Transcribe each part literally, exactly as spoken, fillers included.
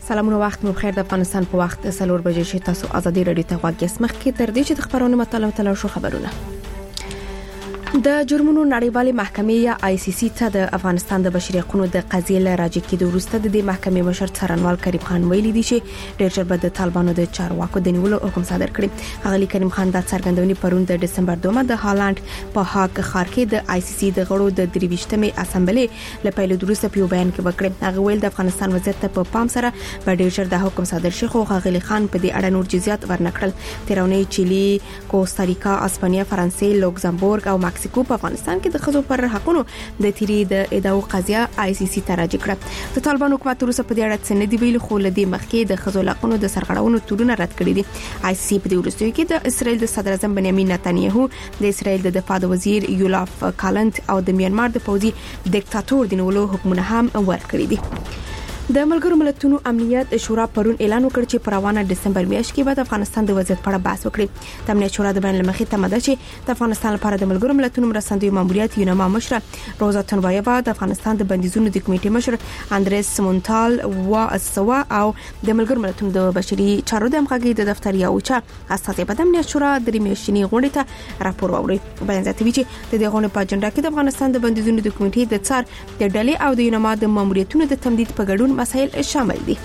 سلامونه وخت مو بخیر. د افغانستان په وخت سلور بجې شي. تاسو ازادي رادیو ته غوږ یاست. مخکې تر دې چې د خبرونو مطالعه تل شو خبرونه. د جرمونو نړیوالې محکمې یا آی سی سی ته د افغانستان د بشري حقوقو د قضیې لراجع کېدو وروسته د دې محکمې مشر څارنوال کریم خان ویلي دی چې ډېر ژر به د طالبانو د چارواکو د نیولو حکم صادر کړي. هغه کریم خان د څرګندونې پرون د دسمبر دومه د هالند په هاګ ښار کې د آی سی سی د غړو د درویشتمې اسمبلې له پیل وروسته په بیان کې وکړ. هغه ویل د افغانستان وضعیت ته په پام سره به ډېر ژر د حکم صادر شي. خو هغه خان په دې اړه نور جزئیات ورنکړل. تیرونی چيلي، کوستاریکا، اسپانیا، فرانسې، لوکزامبورګ او مکسیکو په افغانستان کې د خزو پر حقونو د تیری د ادعاو قضیه آی سی سی ته راجع کړه. د طالبان حکومت روسه په دې اړه څه نه دی ویلي، خو لدی مخکې د خزو حقونو د سرغړونو تورونه رد کړی دي. آی سی سی په دې وروستیو کې د اسرایل د صدر اعظم بنیامین نتنیاهو، د اسرایل د دفاع وزیر یولاف کالنت او د میانمار د پوځي ډیکټاتور د نیولو حکمونه هم ورکړي دي. د ملګرو ملتونو امنیت شورا پرون اعلان وکړ چې پر روانه دسمبر میاشت کې به د افغانستان د وضعیت په اړه بحث وکړي. د امنیت شورا د بیان لمخې تماده چې د افغانستان لپاره د ملګرو ملتونو مرستندوی ماموریت یونما مشر روزا تنبایبا، د افغانستان د بندیزونو د کمیټې مشر اندریس مونټال و اسوا او د ملګرو ملتونو د بشري چارو د همغږي د دفتر یاوچا اساسي په امنیت شورا د میاشتنی غونډې ته راپور ووري. بیان زیاتوي چې د دې غونډې په اجنډا کې د افغانستان د بندیزونو د کمیټې د څار د ډلې او د یونما د ماموریتونو د تمدید په ګډون مسائل شامل دي.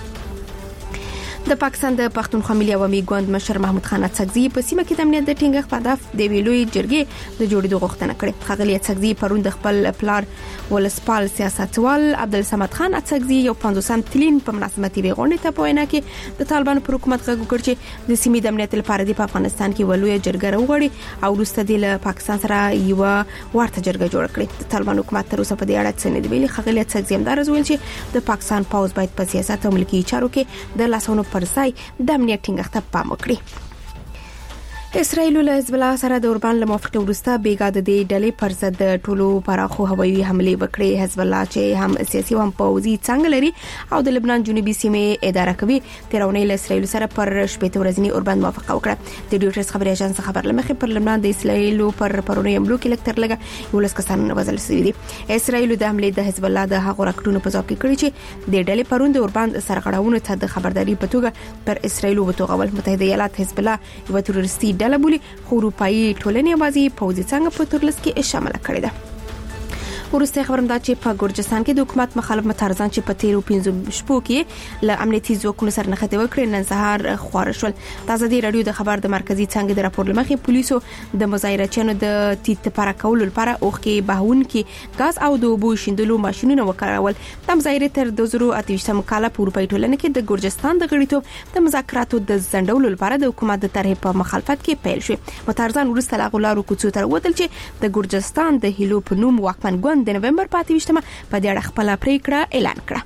د پاکستان د پښتونخوا ملي عوامي ګوند مشر محمود خان اڅکزي په سیمه کې د امنیت د ټینګښت په هدف د ویلوي جرګې د جوړېدو غوښتنه کړې. خغلی اڅکزي پرون د خپل پلار ولسپال سیاستوال عبدالصمد خان اڅکزي یو پنځوسم تلین په مناسبت وی غونډه ته په وینا کې د طالبانو پر حکومت غږ وکړ چې د سیمې د امنیت لپاره د افغانستان کې ولوي جرګه راوړي او وروسته د پاکستان سره یو ورته جرګه جوړ کړي. د طالبانو حکومت تر اوسه په دې اړه څه نه دی ویلي. خغلی اڅکزي هم دا راویل چې د پاکستان پوز باید په سیاست او ملکی چارو کې د لاسونو پر ځای د امنیت ټینګښت ته پام وکړي. اسرائیل له حزب الله سره د اوربان له موافقت وروسته بیګا د دې ډلې پر ضد د ټولو پراخو هوایي حمله وکړي. حزب الله چې هم سیاسي او پوځي څنګه لري او د لبنان جنوبي سیمې اداره کوي، تیرونی له اسرائیل سره پر شپږ ورځنی اوربان موافقه وکړه. د ډیوټرز خبري اژانس خبر لمخې پر لبنان د اسرائیل پر پرونی حملو کې لکتر لګه یو لس کسان وژل شوي دي. اسرائیل د حمله د حزب الله د هغو راکټونو په ځواب کې کړی چې د ډلې پرون د اوربان سرغړاونو ته د خبرداري په توګه پر اسرائیل وتوغول. متحده ایالات حزب الله یو تروریستي ډله بولي، خو اروپאי ټولنې بازي پوځي څنګه په تورلس کې شامل کړي ده. ورسته خبرم دا چې په ګورجستان کې د حکومت مخالف مترزان چې په تیرو پنځو شپو کې له امنیتي ځواکونو سره نښته وکړي نن سهار خوار شول. تازه دی رادیو د خبر د مرکزی څنګه د راپور لمخې پولیسو د مظاهرچیانو د تیت لپاره کول لپاره اوخ کې بهون کې غاز او د اوبو شیندلو ماشينونه وکړول. د مظاهره تر دوه زره اته ویشت کال په اروپאי ټولنه کې د ګورجستان د غړیتوب د مذاکراتو د ځنډولو لپاره د حکومت د طرحې په مخالفت کې پیل شو. مترزان ورسته لاغولارو کوڅو تر وتل چې د ګورجستان د هیلو په نوم واکمن ګوند د نومبر په اته ویشتمه په دې اړه خپل پریکړه اعلان کړه.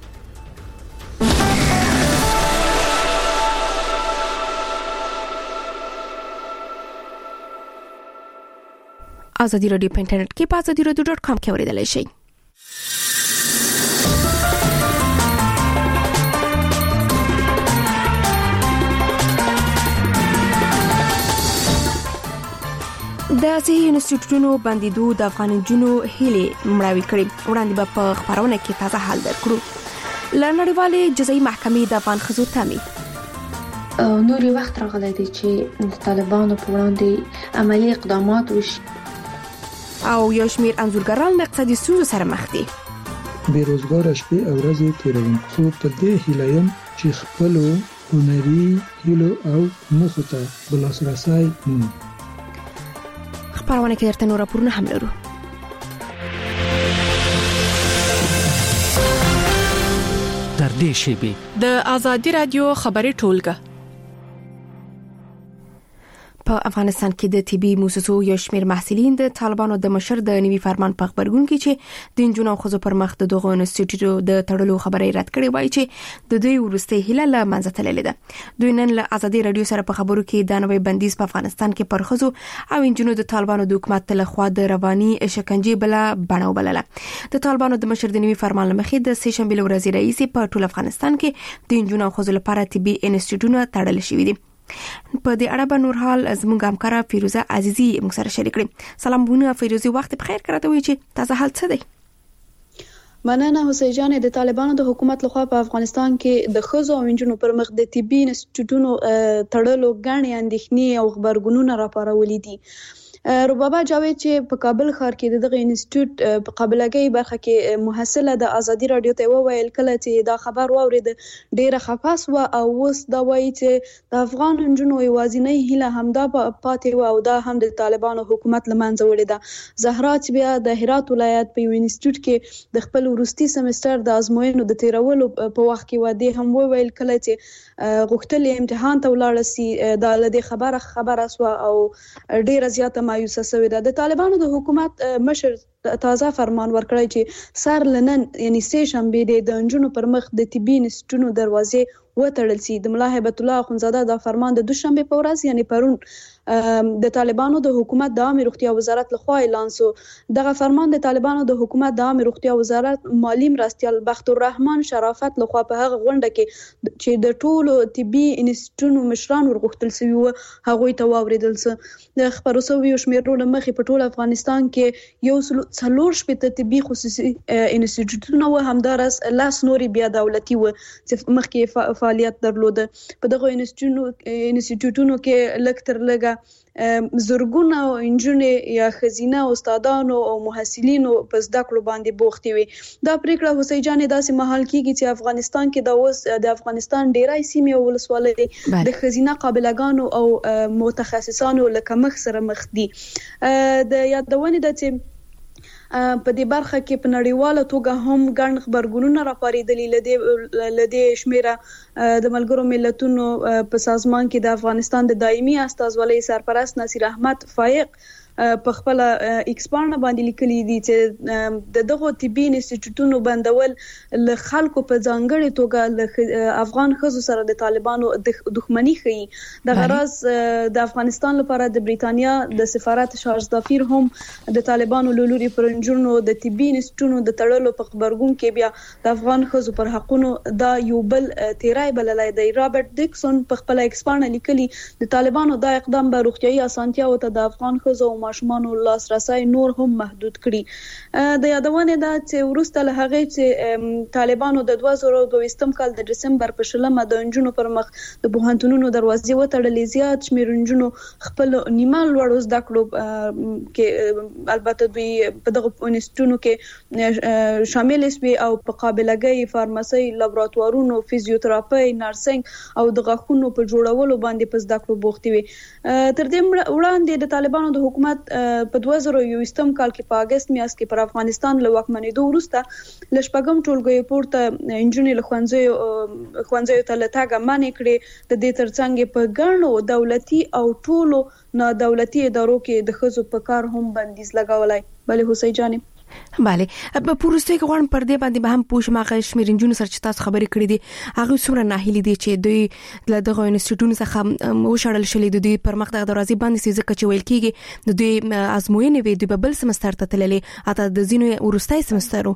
ازادي رادیو په انټرنیټ کې په ازادي رادیو ډاټ کام کې اوریدلای شئ. د صحي انسټیټیوټونو بندیدو د افغان جنو هیله مړاوي کړي. وړاندې به په خبرونه کې تازه حال درکړو. لنړیوالې جزایي محکمې د افغان خزو تامي نوري وخت راغلی دی چې د طالبانو په وړاندې عملی اقدامات وشي او یو شمیر انځورګران د اقتصادي ستونزو سره مخ دي. بیروزګار شپې او ورځې تیروي. خو تر دې هیلایم چې خپل هنري هیلو او موخو ته بلاسرسي مومي. خبرونه کې درته نور راپورونه هم لرو. در دې شیبه د ازادي رادیو خبري ټولګه په افغانستان کې د طبي موسسو یو شمیر محصلین د طالبانو د مشر د نوي فرمان په خبرګون کې چې د جنونو خزو پر مخ د دغه انسټیټیوټ د تړلو خبري رد کړې وایي چې د دوی ورسته هیله له منځه تللې ده. دوی نن له ازادي رادیو سره په خبرو کې د نوې بندیز په افغانستان کې پر خزو او انجنونو د طالبانو د حکومت له خوا د رواني شکنجه بل بڼه وبلله. د طالبانو د مشر د نوي فرمان لمخې د سې شنبه ورځ رئیس په ټول افغانستان کې د انجنونو خزو لپاره طبي انسټیټیوټونه تړل شوي دي. په دې اړه به نور حال زموږ همکاره فیروزه عزیزی موږ سره شریک کړي. سلام بونه فیروزه، وخت بخیر. کراته وی چې تازه حال څه دی؟ مننه حسین جان. د طالبانو د حکومت لخوا په افغانستان کې د ښځو او نجونو پر مخ د طبي انسټیټیوټونو تړلو غاڼې اندېښنې او خبرګونونه راپارولي دي. ربابه جاوید چې په کابل ښار کې دغه انسټیټیوټ په قابلګۍ برخه کې محصله د ازادي رادیو ته وویل کله چې دا خبر واورید ډیره خفاس و او اوس دا وایي چې د افغان نجونو یوازینۍ هیله همدا پاتې و او دا هم د طالبانو حکومت لمنځه وړې ده. زهرا چې بیا د هرات ولایت په یو انسټیټیوټ کې د خپل وروستي سمستر د ازموینو د تیرولو په وخت کې و دې هم وویل کله چې غوښتل امتحان ته ولاړ سي دا له خبره خبره سو او ډیره زیاته مایوسه شوې ده. د طالبانو د حکومت مشر تازه فرمان ورکړی چې سر لنن یعنی سه شنبه د نجونو پر مخ د طبي انسټیټیوټونو دروازې وتړل سي. د ملا هیبت الله اخونزاده دا فرمان د دوشنبه په ورځ یعنی پرون د طالبانو د حکومت د عامه روغتیا وزارت لخوا اعلان شو. دغه فرمان د طالبانو د حکومت د عامه روغتیا وزارت مالی مرستيال بخت الرحمن شرافت لخوا په هغه غونډه کې چې د ټولو طبي انسټیټیوټونو مشران ورغښتل شوی و هغه ته واوریدل څه د خبرو سوي شمیرو مخې په ټول افغانستان کې یو څلور شپږ طبي خصوصي انسټیټیوټونه و همدارس لاس نوري بیا دولتي و چې مخکې فعالیت درلوده. په دغه انسټیټیوټونو کې لکتر لګا زرګونه انجنونې یا خزینه استادانو او محصلینو په زده کړو باندې بوختي وي. دا پریکړه حسین جان داسې محل کیږي چې افغانستان کې د اوس د افغانستان ډیرای سیمې او ولسوالۍ د خزینه قابلګانو او متخصصانو لکه مخ سره مخ دي. د یادونه ده چې په دې برخه کې په نړیواله توګه هم ګڼ خبرګونونه راپاریدلي لدې لدې شمیره د ملګرو ملتونو په سازمان کې د افغانستان د دایمي استازولۍ سرپرست نصیر احمد فائق په خپل ایکس باندې باندې لیکلي دي چې د دغه طبي انسټیټیوټونو بندول له خلکو په ځانګړي توګه له افغان خزو سره د طالبانو دښمنی ښيي. د غرض د افغانستان لپاره د بریتانیا د سفارت شارژ دافیر هم د طالبانو لوري پرنجونو د طبي انسټیټیوټونو د تړلو په خبرګون کې بیا د افغان خزو پر حقونو دا یو بل تیرای بللای دی. رابرټ ډیکسون په خپل ایکس باندې لیکلي د طالبانو دا اقدام به روغتيایي اسانتیا او د افغان خزو ماشومانو لاسرسي نور هم محدود کړي. د یادونه ده چې ورسته له هغه چې طالبانو د دوه زره دوه کال د دسمبر په شلمه د انجونو پر مخ د بوهنتونونو دروازې وتړلې زیات شمیر انجونو خپل نیمه لوړ زده کړو کې البته دوی په دغه انسټیټیوټونو کې شامل شوي او په قابلګۍ فارماسي لابراتوارونو فزیوتراپي نرسنګ او د غاښونو په جوړولو باندې په زده کړو بوختي وي. تر دې وړاندې د طالبانو د حکومت په دوه زره یوولسم کال کې په اگست میاشت کې پر افغانستان له واکمنېدو وروسته ل شپږم ټولګي پورته انجنیر لخوانځي خوانځي ته لټاګه مانې کړې. د دې ترڅنګ په ګڼو دولتي او ټولو نه دولتي ادارو کې د خزو په کار هم بندیز لګولای. بلې حسین جان bale په پوروسته کې غوړم پر دې باندې به هم پوښ ماغه شمیرنجونو سره چې تاسو خبرې کړې دي هغه څومره ناهیلي دي چې دوی له دغه انسټیټیوټونو څخه وشړل شلې د دوی پر مخ د دروازې باندې سې ځکه چې ویل کېږي د دوی ازموینې وي د بل سمستر ته تللې اته د زینو ورستای سمسترو.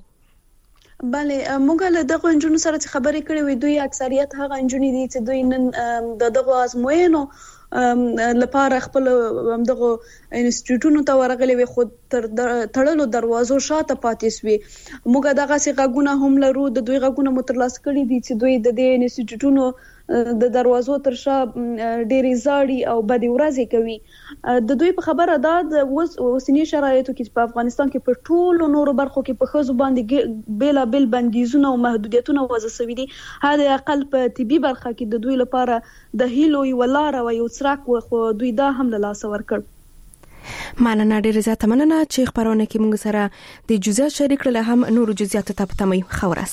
بله موږ له دغه انجنونو سره خبرې کړې وي دوی اکثریت هغه انجنونې دي چې دوی نن د دغه ازموینو لپاره خپل دغه انسټیټیوټونو ته ورغلي وي خو تر تړلو دروازو شاته پاتې سوي. موږ دغه څه غږونه هم لرو د دوی غږونه مترلاس کړي دي چې دوی د دې انسټیټیوټونو د دروازو تر شا ډېری زاړي او بد ورځې کوي. د دوی په خبره دا د اوسنی شرایطو کې په افغانستان کې په ټولو نورو برخو کې په خزو باندې بیل بیل بندیزونه او محدودیتونه وضع شوي دي. هدا اقل په طبي برخه کې د دوی لپاره د هیلو یو لار او یو څراک و خو دوی دا هم له لاس ورکړ. مننه ډېر زیات مننه چې خبرونه کې موږ سره د جزئیات شریک کړل هم نور جزئیات ته پتمي خورس.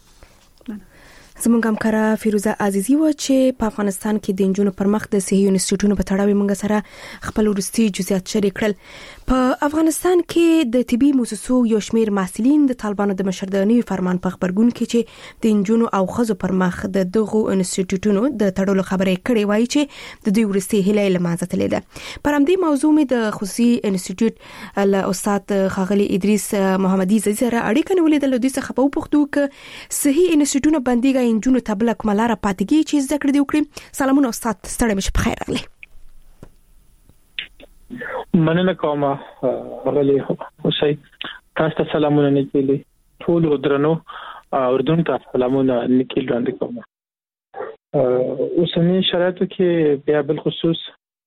زموږ همکاره فیروزه عزیزی و چې په افغانستان کې د انجونو پر مخ د صحي انسټیټیوټونو په تړاو موږ سره خپل ورستي جزئیات شریک کړل. په افغانستان کې د طبي مؤسسو یو شمیر محصلین د طالبانو د مشرداني فرمان په خبرګون کې چې د انجونو او خزو پر مخ د دغه انسټیټیوټونو د تړلو خبرې کړې وایي چې د دوی ورستي هله لمانځه تللی ده. پر همدې موضوع مې د خصوصي انسټیټیوټ له استاد خاغلی ادریس محمدي سره اړیکه نیولې ده. لدې څخه په پښتو کې صحي انسټیټیوټونه بنديږي انجونو تبله کومه لاره پاتېږي چې ذکر دی وکړي. سلامونه استاد ستړي مشه په خیر راغلی. مننه کوم غلي حسین تاسو ته سلامونه نکلي. ټول درنو اردوونکو سلامونه لیکل وړاندې کوم. اوسنی شرایطو کې بیا بل خصوص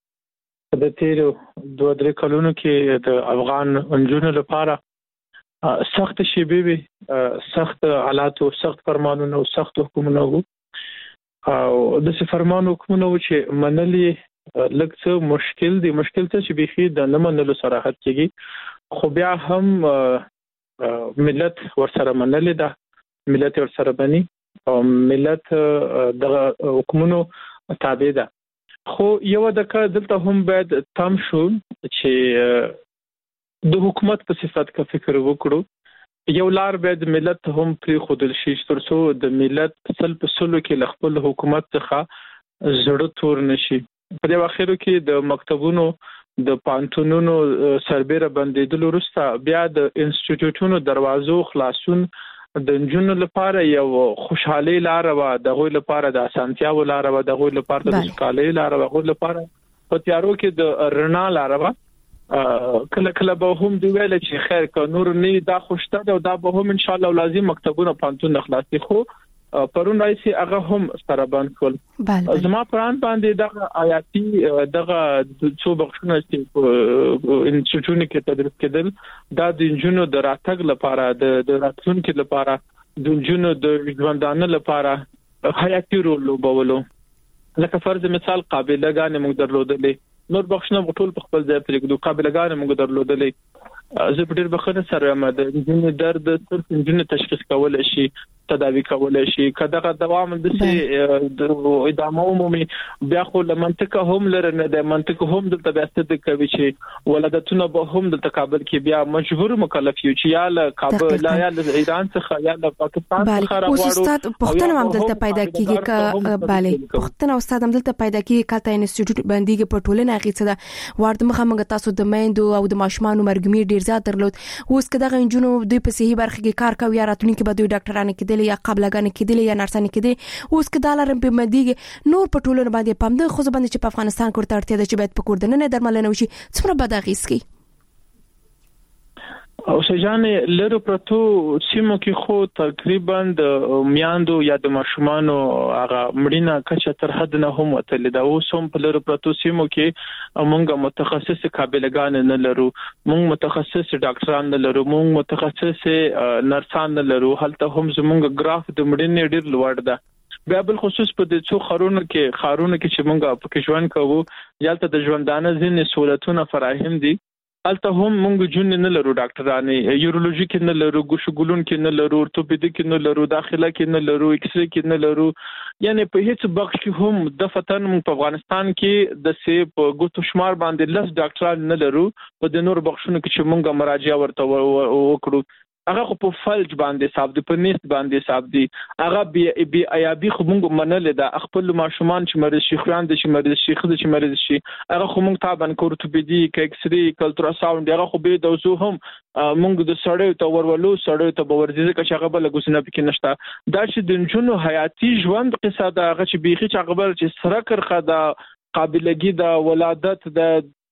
د تیر دوه درې کلونو کې د افغان انجونو لپاره سخت شیبې وي، سخت حالات او سخت فرمانونه او سخت حکومتونه وو او د څه فرمان حکومتونه و چې منلي لږ څه مشکل دي مشکل څه چې بيخي د نه منلو صراحت کېږي، خو بیا هم ملت ورسره منلي ده، ملت ورسره بني او ملت د حکومتونو تابع ده. خو یو دغه دلته هم باید تام شو چې د حکومت په صفت کا فکر وکړو. یو لار باید ملت هم پری خودل شي ترڅو د ملت سل په سلو کې خپل حکومت څخه زړه تور نشي. په دې واخیرو کې د مکتبونو د پانتونونو سربېره بندیدل وروسته بیا د انسټیټیوټونو دروازو خلاصون د انجونو لپاره یو خوشحالي لار و، د غوي لپاره د اسانتیا و لار و، د غوي لپاره د سکالي لار و، غوي لپاره په تیارو کې د رڼا لار و. کله کله به هم دی ویل چې خیر که نور نه دا خوشته ده او دا به هم ان شاء الله لازم مکتبونه پانتون خلاصي، خو پرون راځي هغه هم سره باندې کول. زما پران باندې دغه آیاتي دغه څو بخښونه چې انسټیټیوټونو کې تدریس کېدل دا د انجونو د راتګ لپاره د راتلونکو لپاره د انجونو د ژوندانه لپاره حیاتي رول لوبولو. لکه فرض مثال قابله غانې موږ درلودلې، نور بخښنه ټول په خپل ځای پرېږدو، قابله غانې موږ درلودلې. زه په ډېر بخښنه سره یم د انجونو درد صرف انجونو تشخیص کول شي، تداوی کول شي، کداغه دوام د سي د ادامه عمومي بیا خو له منطقه هم لره نه د منطقه هم د تبعثت د کوي چې ولادتونه به هم د تقابل کې بیا مجبور مکلف یو چې یا له کابل یا له ایران څخه یا له پاکستان څخه راوړو. استاد پښتنه هم دلته پیدا کیږي ک bale پښتنه استاد هم دلته پیدا کیږي کته انسټیټیوټ باندې په ټولنه غیڅه ده ورته مخه موږ تاسو د میندو او د ماشومان مرګمیر ډیر زیات درلود. اوس کداغه انجونو دوی په صحیح برخه کې کار کوي یا راتلونکي به دوی ډاکټرانه کېدل یا قابلګانې کېدل یا نرسانې کېدل. اوس کې دالر په مدیګ نور په ټولنه باندې پام ده، خو ځبند چې په افغانستان کې ورته اړتیا ده چې باید په کوردنه درملنه وشي. څومره بد اغیز کوي او سجانه لرو پرتو سیمو کې خو تقریبا د میاندو یا د ماشومانو هغه مړینه کچه تر حد نه هم وتل دا. اوس هم په لرو پرتو سیمو کې موږ متخصص قابلګان نه لرو، موږ متخصص ډاکټران نه لرو، موږ متخصص نرسان نه لرو. هلته هم زموږ ګراف د مړینې ډیر لوړ ده. بیا بل خصوص په دې څو خارونو کې خارونو کې چې موږ په کې ژوند کوو یالته د ژوندانه ځینې سہولتونه فراهم دي. الته هم موږ جون نه لرو، ډاکټرانه یورولوژي کې نه لرو، ګوشګولون کې نه لرو، ورتوپیدیک کې نه لرو، داخله کې نه لرو، ایکس ری کې نه لرو. یعنی په هیڅ بخش کې هم د فتن په افغانستان کې د سی په ګوتو شمار باندې لس ډاکټران نه لرو. په د نور بخښونو کې چې موږ مراجعه ورته وکړو هغه خو په فلج باندې صاحب دی، په نیست باندې صاحب دی، هغه بي بي ایابي خو موږ منل ده خپل ماشومان چې مریض شي خوان د چې مریض شي خو د چې مریض شي هغه خو موږ تابع کورتوپیدي ایکس ری کلترا ساوند هغه خو به د زو هم موږ د سړیو ته ورولو سړیو ته باور دي چې هغه بل غوسنه پکې نشته. دا چې د جنونو حياتي ژوند قصه دا هغه چې بيخي چې هغه بل چې سره کرخه دا قابلګي دا ولادت دا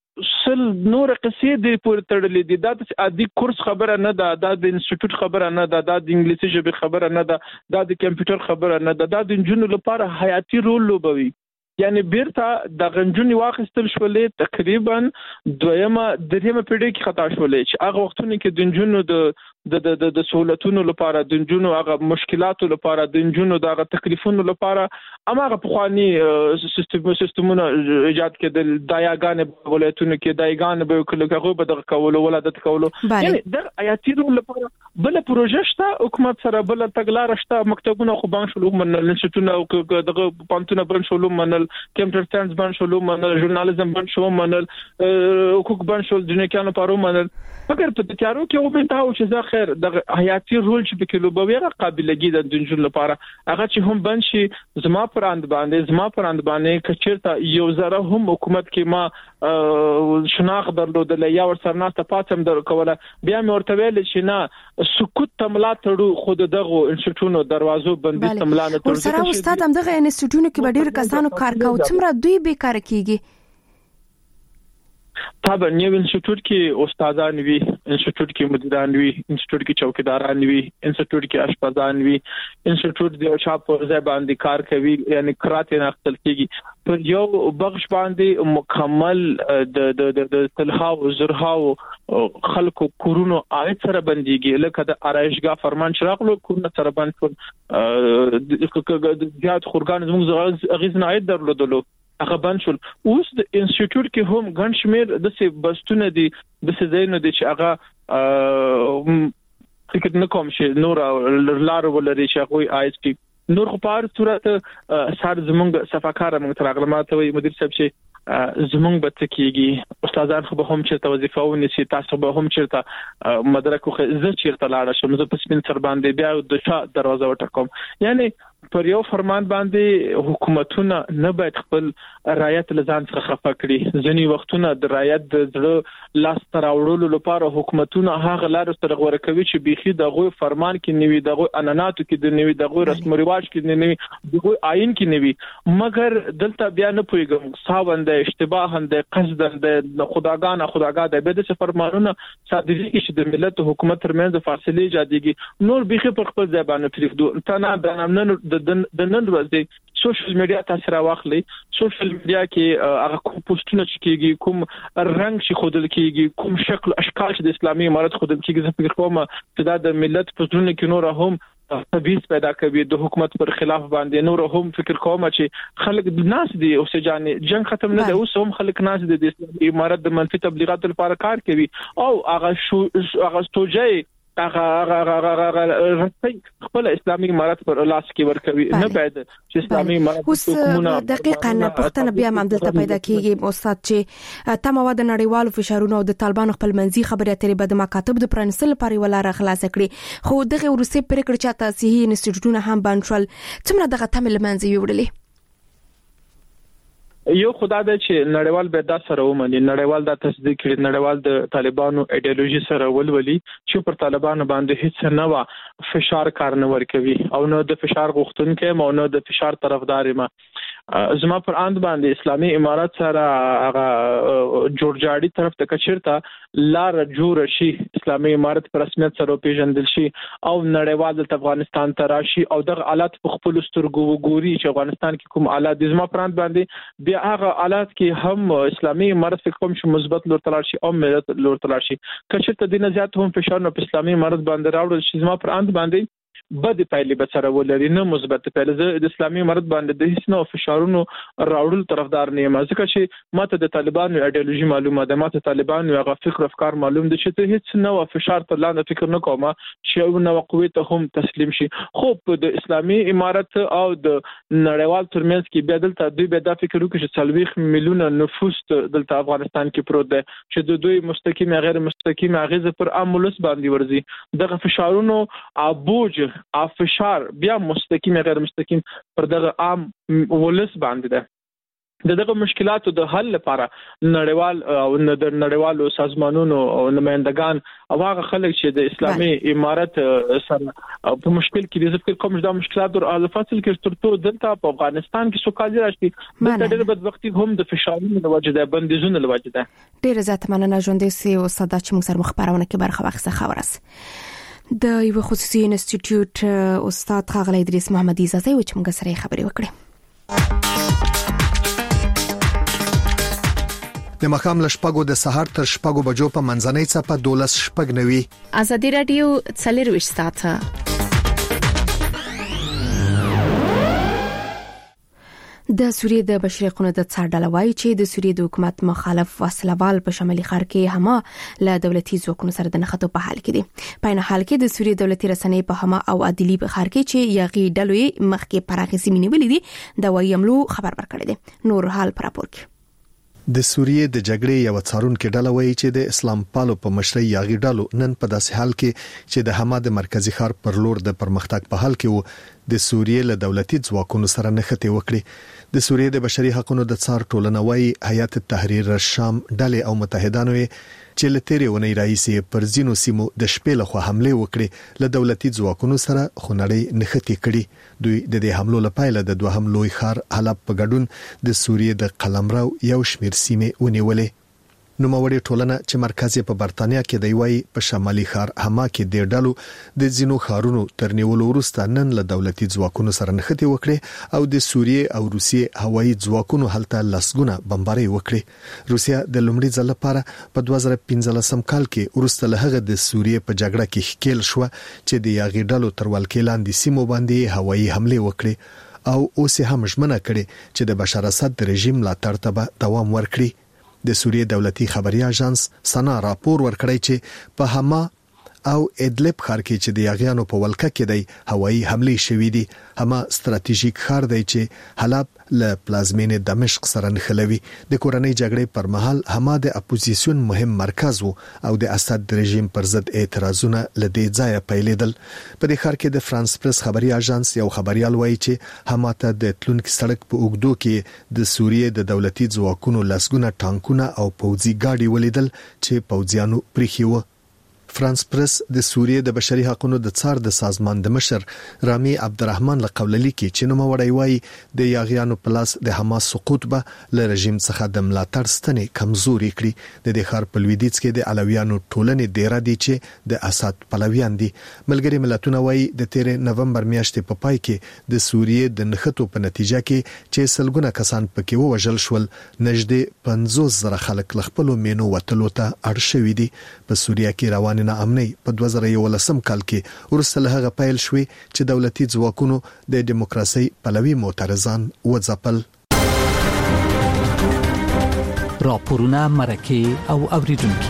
سل نور قصې دې پور تړلې دي. دا د عادي کورس خبره نه ده، دا د انسټیټیوټ خبره نه ده، دا د انګلیسي ژبې خبره نه ده، دا د کمپیوټر خبره نه ده، دا د انجونو لپاره حیاتي رول لوبوي. یعنی بیرته د غنجونی واخستل شولې تقریبا دویمه دریمه پیډه کې خطا شولې چې هغه وختونه کې د انجونو د د د د سہولتونو لپاره د انجونو هغه مشکلاتو لپاره د انجونو دغه تکلیفونو لپاره اماغه پخوانی سیستم سیستمونه ایجاد کېدل. دایاګان ولایتونو کې دایګان به کله هغه به د کولو ولادت کولو یعنی د آیاتي رول لپاره بل پروژه شته، حکومت سره بل تګلار شته، مکتبونه خو بان شلو منل، انسټیټونه او دغه پانتونه بن شلو منل، کمپیوټر ساينس باندې شلو منل، ژورنالیزم باندې شلو منل، حقوق باندې شلو جنکانو پارو منل. مګر په تیارو کې او بنت او چې زه خیر د حیاتي رول چې په کلو به ویره قابلګي د دنجل لپاره هغه چې هم بنشي زما پراند باندې زما پراند باندې کچرته یو زره هم حکومت کې ما شناخ درلودل یا ور سره نه پاتم در کوله بیا مې ورته ویل چې نه سکوت تملا تړو خود دغه انسټیټونو دروازو بندي تملا نه تړو. سره استاد هم دغه انسټیټونو کې به ډیر کسانو کار کوي، څومره دوی به کار کوي؟ طبعا یو انسټیټیوټ کې استادان وي انسټیټیوټ کې مدیران وي، انسټیټیوټ کې چوکیداران وي، انسټیټیوټ کې اشپزان وي، انسټیټیوټ د چا په ځای باندې کار کوي، یعنی کراته نه خپل کېږي پر یو بخش باندې مکمل د د د تلهاو زرهاو خلکو کورونو آیت سره بنديږي، لکه د آرایشګاه فرمان شراغلو کورونه سره بند کړ، زیات خورګان زموږ غیز نه آیت درلودلو هغه بند شول. اوس د انسټیټیوټ کې هم ګڼ شمېر د څه بستونه دي، د څه ځایونه دي چې هغه فکر نه کوم چې نور لار ولري چې هغه آیت کې نور خو په هر صورت سر زمونږ صفاکار موږ تر اغلمات وي مدیر صاحب چې زمونږ به تکیږي، استادان خو به هم چیرته وظیفه ونیسي، تاسو به هم چیرته مدرک خو زه چیرته لاړ شم، زه په سپین سر باندې بیا د شا دروازه وټکم. یعنی پر یو فرمان باندې حکومتونه نه باید خپل رعایت لزان څخه خفه کړي. ځینی وختونه د رعایت د زړه لاس تر اورولو لپاره حکومتونه هغه لار سره غوړه کوي چې بيخي دغه فرمان کې نیوي، دغه اناناتو کې د نیوي، دغه رسم او رواج کې نیوي، دغه آئین کې نیوي، مګر دلته بیا نه پويګم صاحبنده اشتباهنده قصدنده خداګان خداګا د بده فرمانونه صادري کې چې د ملت حکومت ترمنځ فاصله ایجادېږي. نور بيخي پر خپل ځبانه پریږدو ته نه د نن د نن ورځې سوشل میډیا تاثیر واخلي. سوشل میډیا کې هغه کوم پوسټونه چې کېږي، کوم رنگ چې خودل کېږي، کوم شکل اشکال چې د اسلامي امارت خودل کېږي، زه فکر کوم چې دا د ملت په ژوند کې نور هم تبعیض پیدا کوي، د حکومت پر خلاف باندې نور هم فکر کوم چې خلک ناس دي او سجانه جنگ ختم نه دی، اوس هم خلک ناس دي د اسلامي امارت د منفي تبلیغاتو لپاره کار کوي او هغه شو هغه توجه هغه هغه خپل اسلامي امارت پر لاس کې ورکوي. نه باید چې اسلامي امارت حکومتونه دقیقاً پښتنه بیا ممدلته پیدا کیږي استاد چې تمام د نړیوالو فشارونو او د طالبانو خپل منځي خبرې اترې بد مکاتب د پرانسل لپاره ولاره خلاص کړي، خو دغه روسي پریکړه چې تاسو انسټیټیوټونه هم بانشل څومره دغه تمل منځي وړلې. یو خدای د چې نړیوال به دا سره ومني، نړیوال دا تصدیق کړي، نړیوال د طالبانو ایډیالوژي سره ولولي چې پر طالبانو باندې هیڅ نه وا فشار کار نه ور کوي او نه د فشار غوښتونکو او نه د فشار طرفدار ما زما پر اند باندې اسلامي امارات سره هغه جوړجاړي طرف ته کچرتا لار جوړ شي، اسلامي امارات پر رسمیت سره پیژندل شي او نړیوال د افغانستان تراشي او د حالات په خپل سترګو وګوري چې افغانستان کې کوم حالات د زما پر اند باندې بیا هغه حالات کې هم اسلامي امارات کوم چې مثبت لور تلل شي او ملت لور تلل شي. کچته د نه زیات هم فشار نو په اسلامي امارات باندې راوړل شي، زما پر اند باندې بد پایلې به سره ولري، نه مثبت پایلې. د اسلامي امارت باندې د هیڅ نو فشارونو راوړل طرفدار نه یم، ځکه چې ماته د طالبانو ایډیالوژي معلومه ده، ماته طالبانو هغه فکر افکار معلوم دي چې ته هیڅ نو فشار ته لاندې فکر نه کوم چې یو نو قوت ته هم تسلیم شي. خو د اسلامي امارت او د نړیوال ترمنځ کې بیا دلته دوی به دا فکر وکړي چې څلويخ میلیونه نفوس دلته افغانستان کې پروت دی چې د دوی مستقیم یا غیر مستقیم اغیزه پر عاملس باندې ورزي. دغه فشارونو ابوج اف فشار بیا مستقیم غیر مستقیم پر دغه عام ولس باندې ده. دغه مشکلاتو د حل لپاره نړیوال او د نړیوالو سازمانونو او نمائندگان او هغه خلک چې د اسلامي امارت سره په مشکل کې دي، ځکه کوم دا مشکلات او فاصل کې ترټو دلته په افغانستان کې سوکالي راشي، د ډېر بدبختی هم د فشارونو د وجې ده، بندیزونو د وجې ده. ډېر زیات مننه ژوندې سي او صدا چې موږ سره مخبرونه کې برخه واخیسته. خبرس د یو خصوصي انسټیټیوټ استاد ښاغلی ادریس محمدي زازي و چې موږ سره خبرې وکړې. د مخام لشپګو د سحر تر شپګو بجو په منځنۍ صفه دولس شپګ نوي. ازادي رادیو څلروي ساعته د سوریې د بشري حقوقو د څارډله وایي چې د سوریې د حکومت مخالف وسلوال په شمالي ښار کې هما له دولتي ځواکونو سره د نښتو په حال کې دي. په نه حال کې د سوریې دولتي رسنۍ په هما او عدلی په ښار کې چې یغي ډلوي مخکې پراخې سیمې نیولې دي د وایملو خبر ورکړی دی. نور حال پر راپور کې د سوریې د جګړې یو څارونکو ډله وایي چې د اسلام پالو په مشرۍ یاغي ډلو نن په داسې حال کې چې د حما د مرکزی ښار پر لور د پرمختګ په حال کې وو د سوریې له دولتي ځواکونو سره نښتې وکړي. د سوریې د بشري حقوقو د څار ټولنه وایي هیئت تحریر الشام ډلې او متحدانو چې له تیرې ونې راځي پر ځینو سیمو د شپې لخوا حمله وکړي له دولتي ځواکونو سره خونړۍ نښتې کړي. دوی د دې حملو لپاره د دوهم لوی ښار حلب په ګډون د سوریې د قلمرو یو شمیر سیمې ونیولې. نوموړي ټولنه چې مرکز یې په برتانیا کې دی وایي په شمالي ښار هما کې د ډالو د ځینو ښارونو تر نیولو وروسته نن له دولتي ځواکونو سره نښتې وکړي او د سوریې او روسیې هوایي ځواکونو هلته لسګونه بمبارۍ وکړي. روسیا د لومړي ځل لپاره په دوه زره پنځلسم کال کې وروسته له هغه د سوریې په جګړه کې ښکیل شو چې د یاغي ډالو تر ولکې لاندې سیمو باندې هوایي حمله وکړي او اوس هم ژمنه کړې چې د بشار اسد د رژیم ملاتړ ته دوام ورکړي. د سوریې دولتي خبري اژانس سنا راپور ورکړی چې په هما او ادلب ښار کې چې د یاغیانو په ولکه کې دی هوایي حمله شوې دي. هما ستراتیژیک ښار دی چې حلب له پلازمینې دمشق سره نښلوي. د کورنۍ جګړې پر مهال هما د اپوزیسیون مهم مرکز وو او د اسد رژیم پر ضد اعتراضونه لدې ځای پیلېدل. په دې ښار کې د فرانس پریس خبري اژانس یو خبريال وایي چې هما ته د تلونکي سړک په اوګدو کې د سوریې د دولتي ځواکونو لسګونه ټانکونه او پوځي ګاډي ولیدل چې پوځیانو پریخي وو. فرانس پریس د سوریې د بشري حقوقو د څار د سازمان د مشر رامي عبدالرحمن لقوللی کې چې نو وړي وایي د یاغیانو پلاس د حماس سقوط به له رژیم څخه د ملاتړ ستنې کمزوري کړي. د دې ښار په لویدیځ کې د علویانو ټولنې ډیره دي چې د اسد پلویان دي. ملګری ملتونه وایي د تیر نومبر میاشتې په پای کې د سوریې د نښتو په نتیجه کې چې سلګونه کسان پکې ووژل شول نږدې پنځوس زره خلک له خپل مینو وتلو ته اړ شوي دي. په سوریه کې روان ناامنۍ په دوه زره یولسم کال کې ورسره هغه پیل شوې چې دولتي ځواکونو د دیموکراسي پلوي معترضان وځپل. راپورونه مرکه او اوریدونکو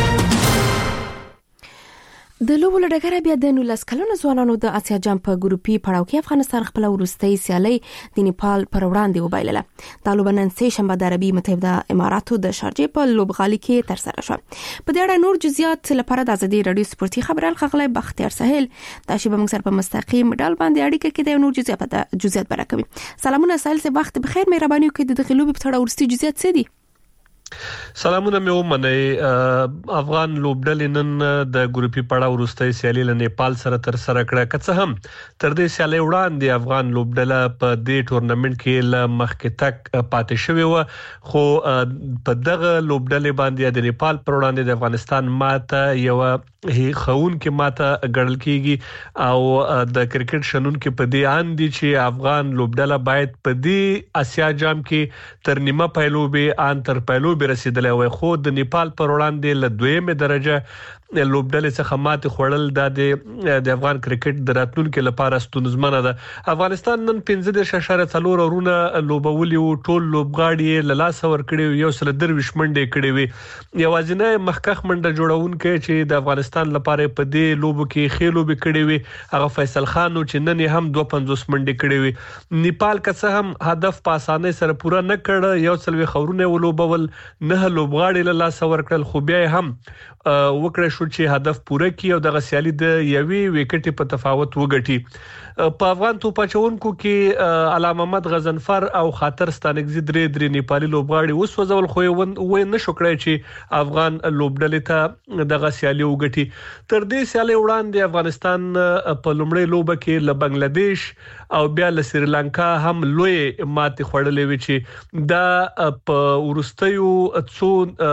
د لوبو لړګره بیا د نولس کلونو ځوانانو د اسیا جام په ګروپي پړاو کې افغانستان خپل ورستۍ سیالي د نیپال پر وړاندې وبایلله. د لوبنان سه شنبه د عربي متحده اماراتو د شارجې په لوبغالي کې تر سره شو. په دې اړه نور جزئیات لپاره د ازادي رادیو سپورتي خبرال خغلی بختیار سهیل د شی بمنګ سره په مستقیم ډال باندې اړیکه کې د نور جزئیات په جزئیات برکوي. سلامونه سهیل، سه وخت بخیر، مهرباني وکړئ د دغه لوبي په اړه ورستۍ جزئیات څه دي؟ سلامونه مې ومنئ. افغان لوبډلې نن د ګروپي پړاو وروستۍ سیالي له نیپال سره تر سره کړه. که څه هم تر دې سیالي وړاندې افغان لوبډله په دې ټورنمنت کې له مخکې تک پاتې شوې و، خو په دغه لوبډلې باندې د نیپال پر وړاندې د افغانستان ماته یو خون کې ماته ګړل کیږي او د کرکټ شنونکو په دې اند دي چې افغان لوبډله باید په دې اسیا جام کې تر نیمه پایلوبې ان تر پایلوبې رسیدلې وي، خو د نیپال پر وړاندې له دویمه درجه لوبډلې څخه ماته خوړل د افغان کرکټ د راتلونکو لپاره ستونزمنه ده. افغانستان نن پنځه د ششره څلور ورونه لوبولي او ټول لوبغاړي له لاس ور کړي یو سل درویش منډه کړي وي. یوازینه مخکخ منډه جوړونکې چې د افغانستان لپاره په دې لوبو کې خېلوب کړي وي هغه فیصل خان چې نن هم دوه پنځوس منډه کړي وي. نیپال که څه هم هدف په اسانۍ سره پوره نه کړ، یو سل خورونه ولوبول، نه لوبغاړي له لاس ور کړل، خو بیا هم وکړه شو چې هدف پوره کړي او د سیالي د یوې وکټې په تفاوت وګټي. په افغان توپچونکو کې علامه محمد غزنفر او خاطر ستانګزي درې درې نیپالي لوبغاړي وسوځول، خو یې نشو کړی چې افغان لوبډلې ته دغه سیالي وګټي. تر دې سیالي وړاندې افغانستان په لومړۍ لوبه کې له بنگلاديش او بیا له سریلانکا هم لوی ماتې خوړلې وي چې دا په ورستیو څو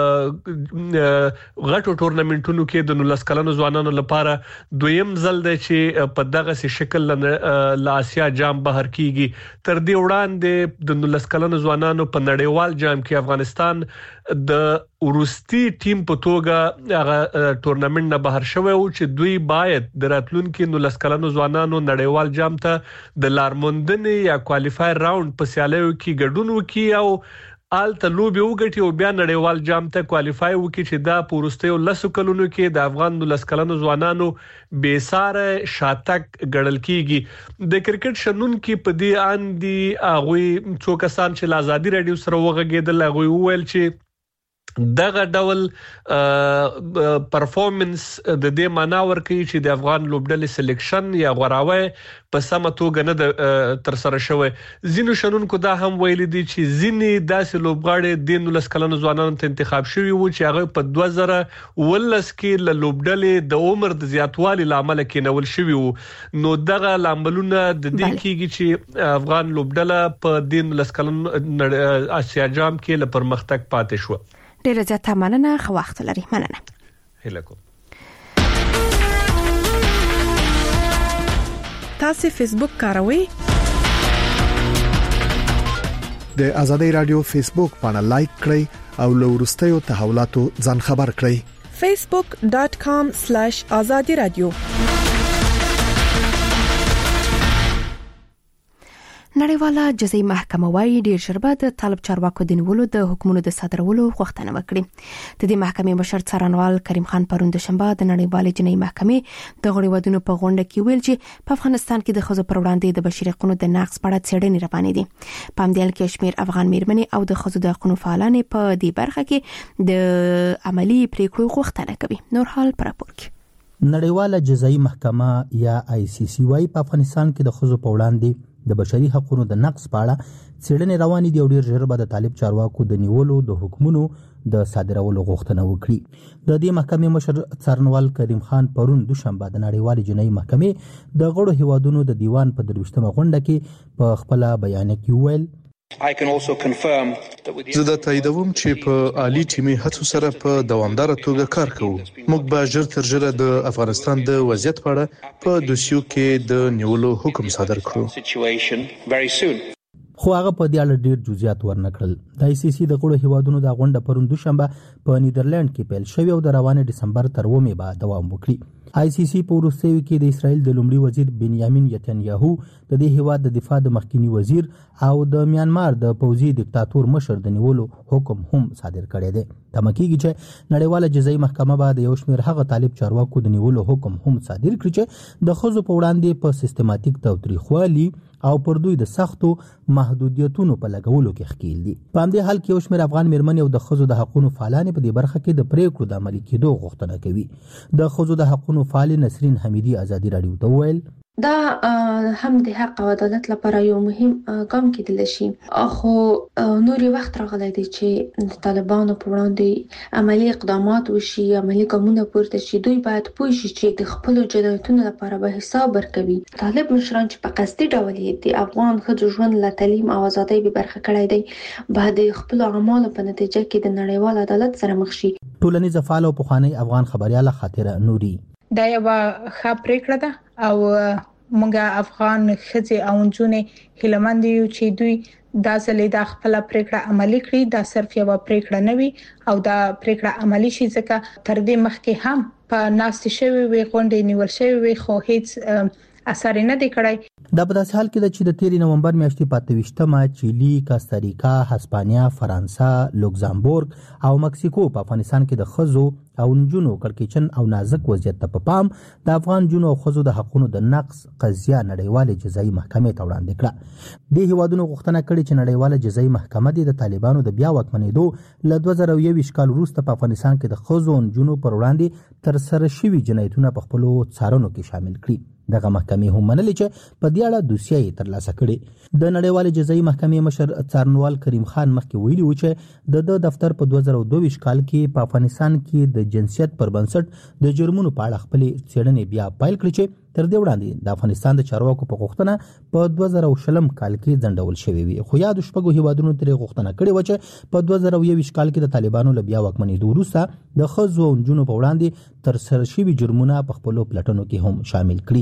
غټو ټورنمنټونو کې د نولس کلنو ځوانانو لپاره دویم ځل دی چې په دغه شکل له اسیا جام بهر کیږي. تر دې وړاندې د نولس کلنو ځوانانو په نړیوال جام کې افغانستان د ورستي ټیم په توګه هغه ټورنمنت نه بهر شوی او چې دوی باید د راتلونکو نولس کلنو ځوانانو نړیوال جام ته د لارموندنې یا کوالیفایر راوند په سیالیو کې ګډون وکړي او آلته لوبي وګټي او بیا نړیوال جام ته کوالیفای وکړي چې دا پورستیو لسو کلونو کې د افغان نولس کلنو ځوانانو بیساره شاتک ګړل کیږي. د کرکټ شنونکو په دې اندي هغه څو کسان چې آزادي رادیو سره وغږیدل هغه وویل چې دغه ډول پرفورمنس د دې معنا ورکوي چې د افغان لوبډلې سلیکشن یا غوراوي په سمه توګه نه تر سره شوی. زینو شنونکو دا هم ویل دي چې زینی داسې لوبغاړي د نولس کلنو ځوانانو ته انتخاب شوی وو چې هغه په دوه زره ولس کې له لوبډلې د عمر د زیاتوالي لامل کې نول شوی وو. نو دغه لاملونه د دې کېږي چې افغان لوبډله په د نولس کلنو اسیا جام کې له پرمختګ پاتې شو. ډیره زیاته مننه، خو وخت لري. مننه. هیله کوم. تاسو فیسبوک کاروئ؟ د آزادۍ رادیو فیسبوک باندې لایک کړئ او له وروستیو تحولاتو ځان خبر کړئ. facebook dot com slash azadi radio. نړیواله جزایي محکمه وايي ډیر ژر به د طالب چارواکو د نیولو د حکمونو د صادرولو غوښتنه وکړي. د دې محکمې مشر څارنوال کریم خان پرون د شنبه د نړیوالې جنایي محکمې د غړي ودونو په غونډه کې ویل چې په افغانستان کې د ښځو پر وړاندې د بشري حقوقو د نقض په اړه څېړنې روانې دي. په همدې حال کې شمېر افغان میرمنې او د ښځو د حقوقو فعالان په دې برخه کې د عملی پریکړو غوښتنه کوي. نور حال پر راپور کې نړیواله جزایي محکمه یا آی سی سی وايي په افغانستان کې د ښځو په وړاندې د بشري حقوقو د نقض په اړه څېړنې روانې دي او ډیر ژر به د طالب چارواکو د نیولو د حکمونو د صادرولو غوښتنه وکړي. د دې محکمې مشر څارنوال کریم خان پرون دوشنبه د نړیوالې جنایي محکمې د غړو هیوادونو د دیوان په درویشتمه غونډه کې په خپل بیان کې ویل زه دا تاییدوم چې په عالی ټیمي هڅو سره په دوامدار توګه کار کوو. موږ به ژر تر ژره د افغانستان د وضعیت په اړه په دوسیو کې د نیولو حکم صادر کړو. خو هغه په دې اړه ډیر جزئیات ورنکړل. د آی سی سی د غړو هیوادونو د غونډه پرون دوشنبه په نیدرلند کې پیل شوې او د روانه دسمبر تر اومه به دوام وکړي. آی سی سی په وروستیو کې د اسرائیل د لومړي وزیر بنیامین نتنیاهو د دې هیواد د دفاع د مخکنی وزیر او د میانمار د پوځي دیکتاتور مشر د نیولو حکم هم صادر کړی دی. تمکیږي چې نړیواله جزایي محکمه به د یو شمېر هغه طالب چارواکو د نیولو حکم هم صادر کړي چې د ښځو په وړاندې په سیستماتیک تاوتریخوالي او پر دوی د سختو محدودیتونو په لګولو کې ښکیل دي. په همدې حال کې یو شمېر افغان میرمنې او د ښځو د حقوقو فعالان په دې برخه کې د پریکړو د عملي کېدو غوښتنه کوي. د ښځو د حقوقو فعال نسرین حمیدی آزادي رادیو ته وویل دا هم د حق او عدالت لپاره یو مهم ګام کېدل شي. خو نور وخت راغلی دی چې د طالبانو په وړاندې عملی اقدامات وشي، عملی ګامونه پورته شي. دوی باید پوه شي چې د خپل جنایتونو لپاره به حساب ورکوي. طالب مشران چې په قصدي ډول د افغان ښځو ژوند له تعلیم او ازادۍ به برخه کړی دی، به د خپل اعمالو په نتیجه کې د نړیوال عدالت سره مخ شي. ټولنیز فعال او پخوانی افغان خبرياله خاطره نوري دا یو ښه پریکړه ده او موږ افغان ښځې او نجونې هیلمند یو چې دوی دا ځلې د خپل پریکړه عملي کړي. دا صرف یو پریکړه نه وي او دا پریکړه عملي شي ځکه تر دې مخکې هم په ناستې شوی وي، غونډې نیول شوی وي، خو هیڅ اثر نه دی کړی. دا په داسې حال کې ده چې د تیرې نومبر میاشتې په اتویشتمه چیلي، کاستاریکا، هسپانیا، فرانسه، لوکزامبورګ او مکسیکو په افغانستان کې د ښځو او نجونو کړکېچن او نازک وضعیت ته په پام د افغان نجونو او ښځو د حقوقو د نقض قضیه نړیوالې جزایي محکمې ته وړاندې کړه. د هیوادونو غوښتنه کړې چې نړیواله جزایي محکمه د طالبانو د بیا واکمنېدو له دوه زره یو کال وروسته په افغانستان کې د ښځو او نجونو پر وړاندې تر سره شوي جنایتونه په خپلو څارنو کې شامل کړي. دغه محکمې هم منلې چې په دې اړه دوسیه یې ترلاسه کړې. د نړیوالې جزایي محکمې مشر څارنوال کریم خان مخکې ویلي و چې د د دفتر په دوه زره دوه کال کې په افغانستان کې د جنسیت پر بنسټ د جرمونو په اړه خپل څېړنې بیا پیل کړې چې تر دې وړاندې د افغانستان د چارواکو په غوښتنه په دوه زره شلم کال کې ځنډول شوې وي. خو یاد شپږو هیوادونو ترې غوښتنه کړې و چې په دوه زره یو کال کې د طالبانو له بیا واکمنېدو وروسته د ښځو او نجونو په وړاندې تر سره شوي جرمونه په خپلو پلټنو کې هم شامل کړي.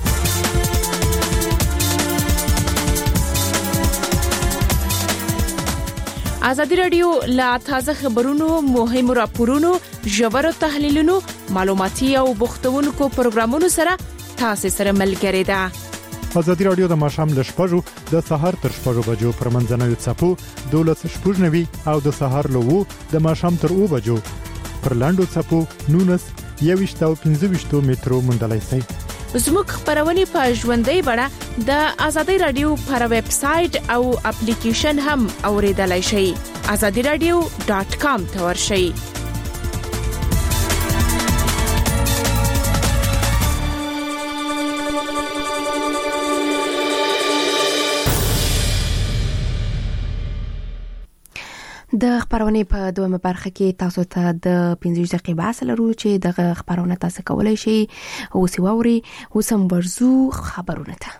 آزادي رادیو لا تازه خبرونو، مهمو راپورونو، ژورو تحلیلونو، معلوماتي او بوختونکو پروګرامونو سره تاسو سره ملګری ده. آزادي رادیو د ماښام ل شپږو د سهار تر شپږو بجو پر منځنوي څپو دولس شپږنوي او د سهار له وو د ماښام تر اوو بجو پر لاندو څپو نونس یويشت او پنځه ویشت مترو مندلای شي. زموږ خبرونه په ژوندۍ بڼه د آزادي رادیو پر ویب سټ او اپلیکیشن هم اوریدلای شئ. azadi radio dot com ته ورشئ. د خبرونه په دویمه برخه کې تاسو ته د پنځه دقیقې بحث لرو چې دغه خبرونه تاسو کولای شئ او سیواوري وسم ورزو خبرونه ته.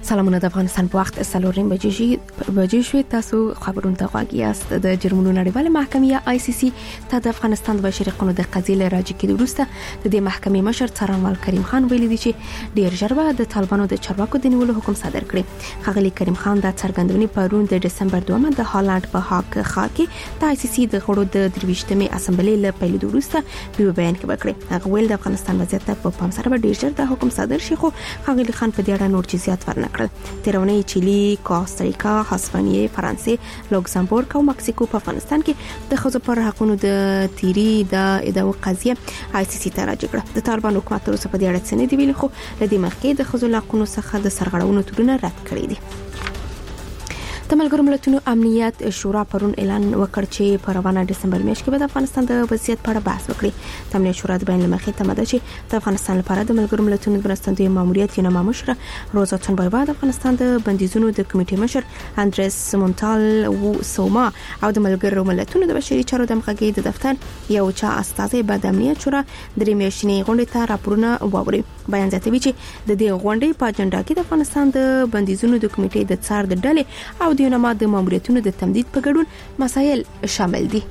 سلامونه د افغانستان په وخت سلورم بجې بجې شوي تاسو خبرونه ته غواړئ یاست د جرمونو نړیواله محکمې آی سی سی ته د افغانستان د بشري حقوقو د قضیې لراجع کېدو وروسته د دې محکمې مشر څارنوال کریم خان ویلي دی چې ډیر ژر به د طالبانو د چارواکو د نیولو حکم صادر کړي. ښاغلي کریم خان د څرګندونې پرون د دسمبر دوه د هالند په هاک ښار کې د آی سی سی د غړو د درويشتمې اسمبلې له پیلېدو وروسته په بیان کې وکړي. هغه ویل د افغانستان وضعیت په پام سره به ډیر ژر د حکم صادر شي، خو ښاغلي خان په دې اړه نور جزئیات ورنکړل. تیرونی چیلی، کوستاریکا، هسپانیې، فرانسې، لوکزامبورګ او مکسیکو په افغانستان کې د خزو پر حقوقو د تیری د ادعو قضیه آی سی سی ته راجع کړه. د طالبان حکومت تر اوسه په دې اړه څه نه دی ویلي، خو لدې مخکې د خزو حقوقو څخه د سرغړونو تورونه رد کړی دي. د ملګرو ملتونو امنیت شورا پرون اعلان وکړ چې په روانه دسمبر میاشت کې به د افغانستان د وضعیت په اړه بحث وکړي. د امنیت شورا د بیان لمخې تمه ده چې د افغانستان لپاره د ملګرو ملتونو د مرستندوی ماموریت یې نامه مشره روزا تنبایبا، د افغانستان د بندیزونو د کمیټې مشر اندریس مونټال و سوما او د ملګرو ملتونو د بشري چارو د همغږي د دفتر یو چا استازي به د امنیت شورا درې میاشتنې غونډې ته راپورونه واوري. بیان زیاتوي چې د دې غونډې په اجنډا کې د افغانستان د بندیزونو د کمیټې د څار د ډلې او د یونما د ماموریتونو د تمدید په ګډون مسایل شامل دي.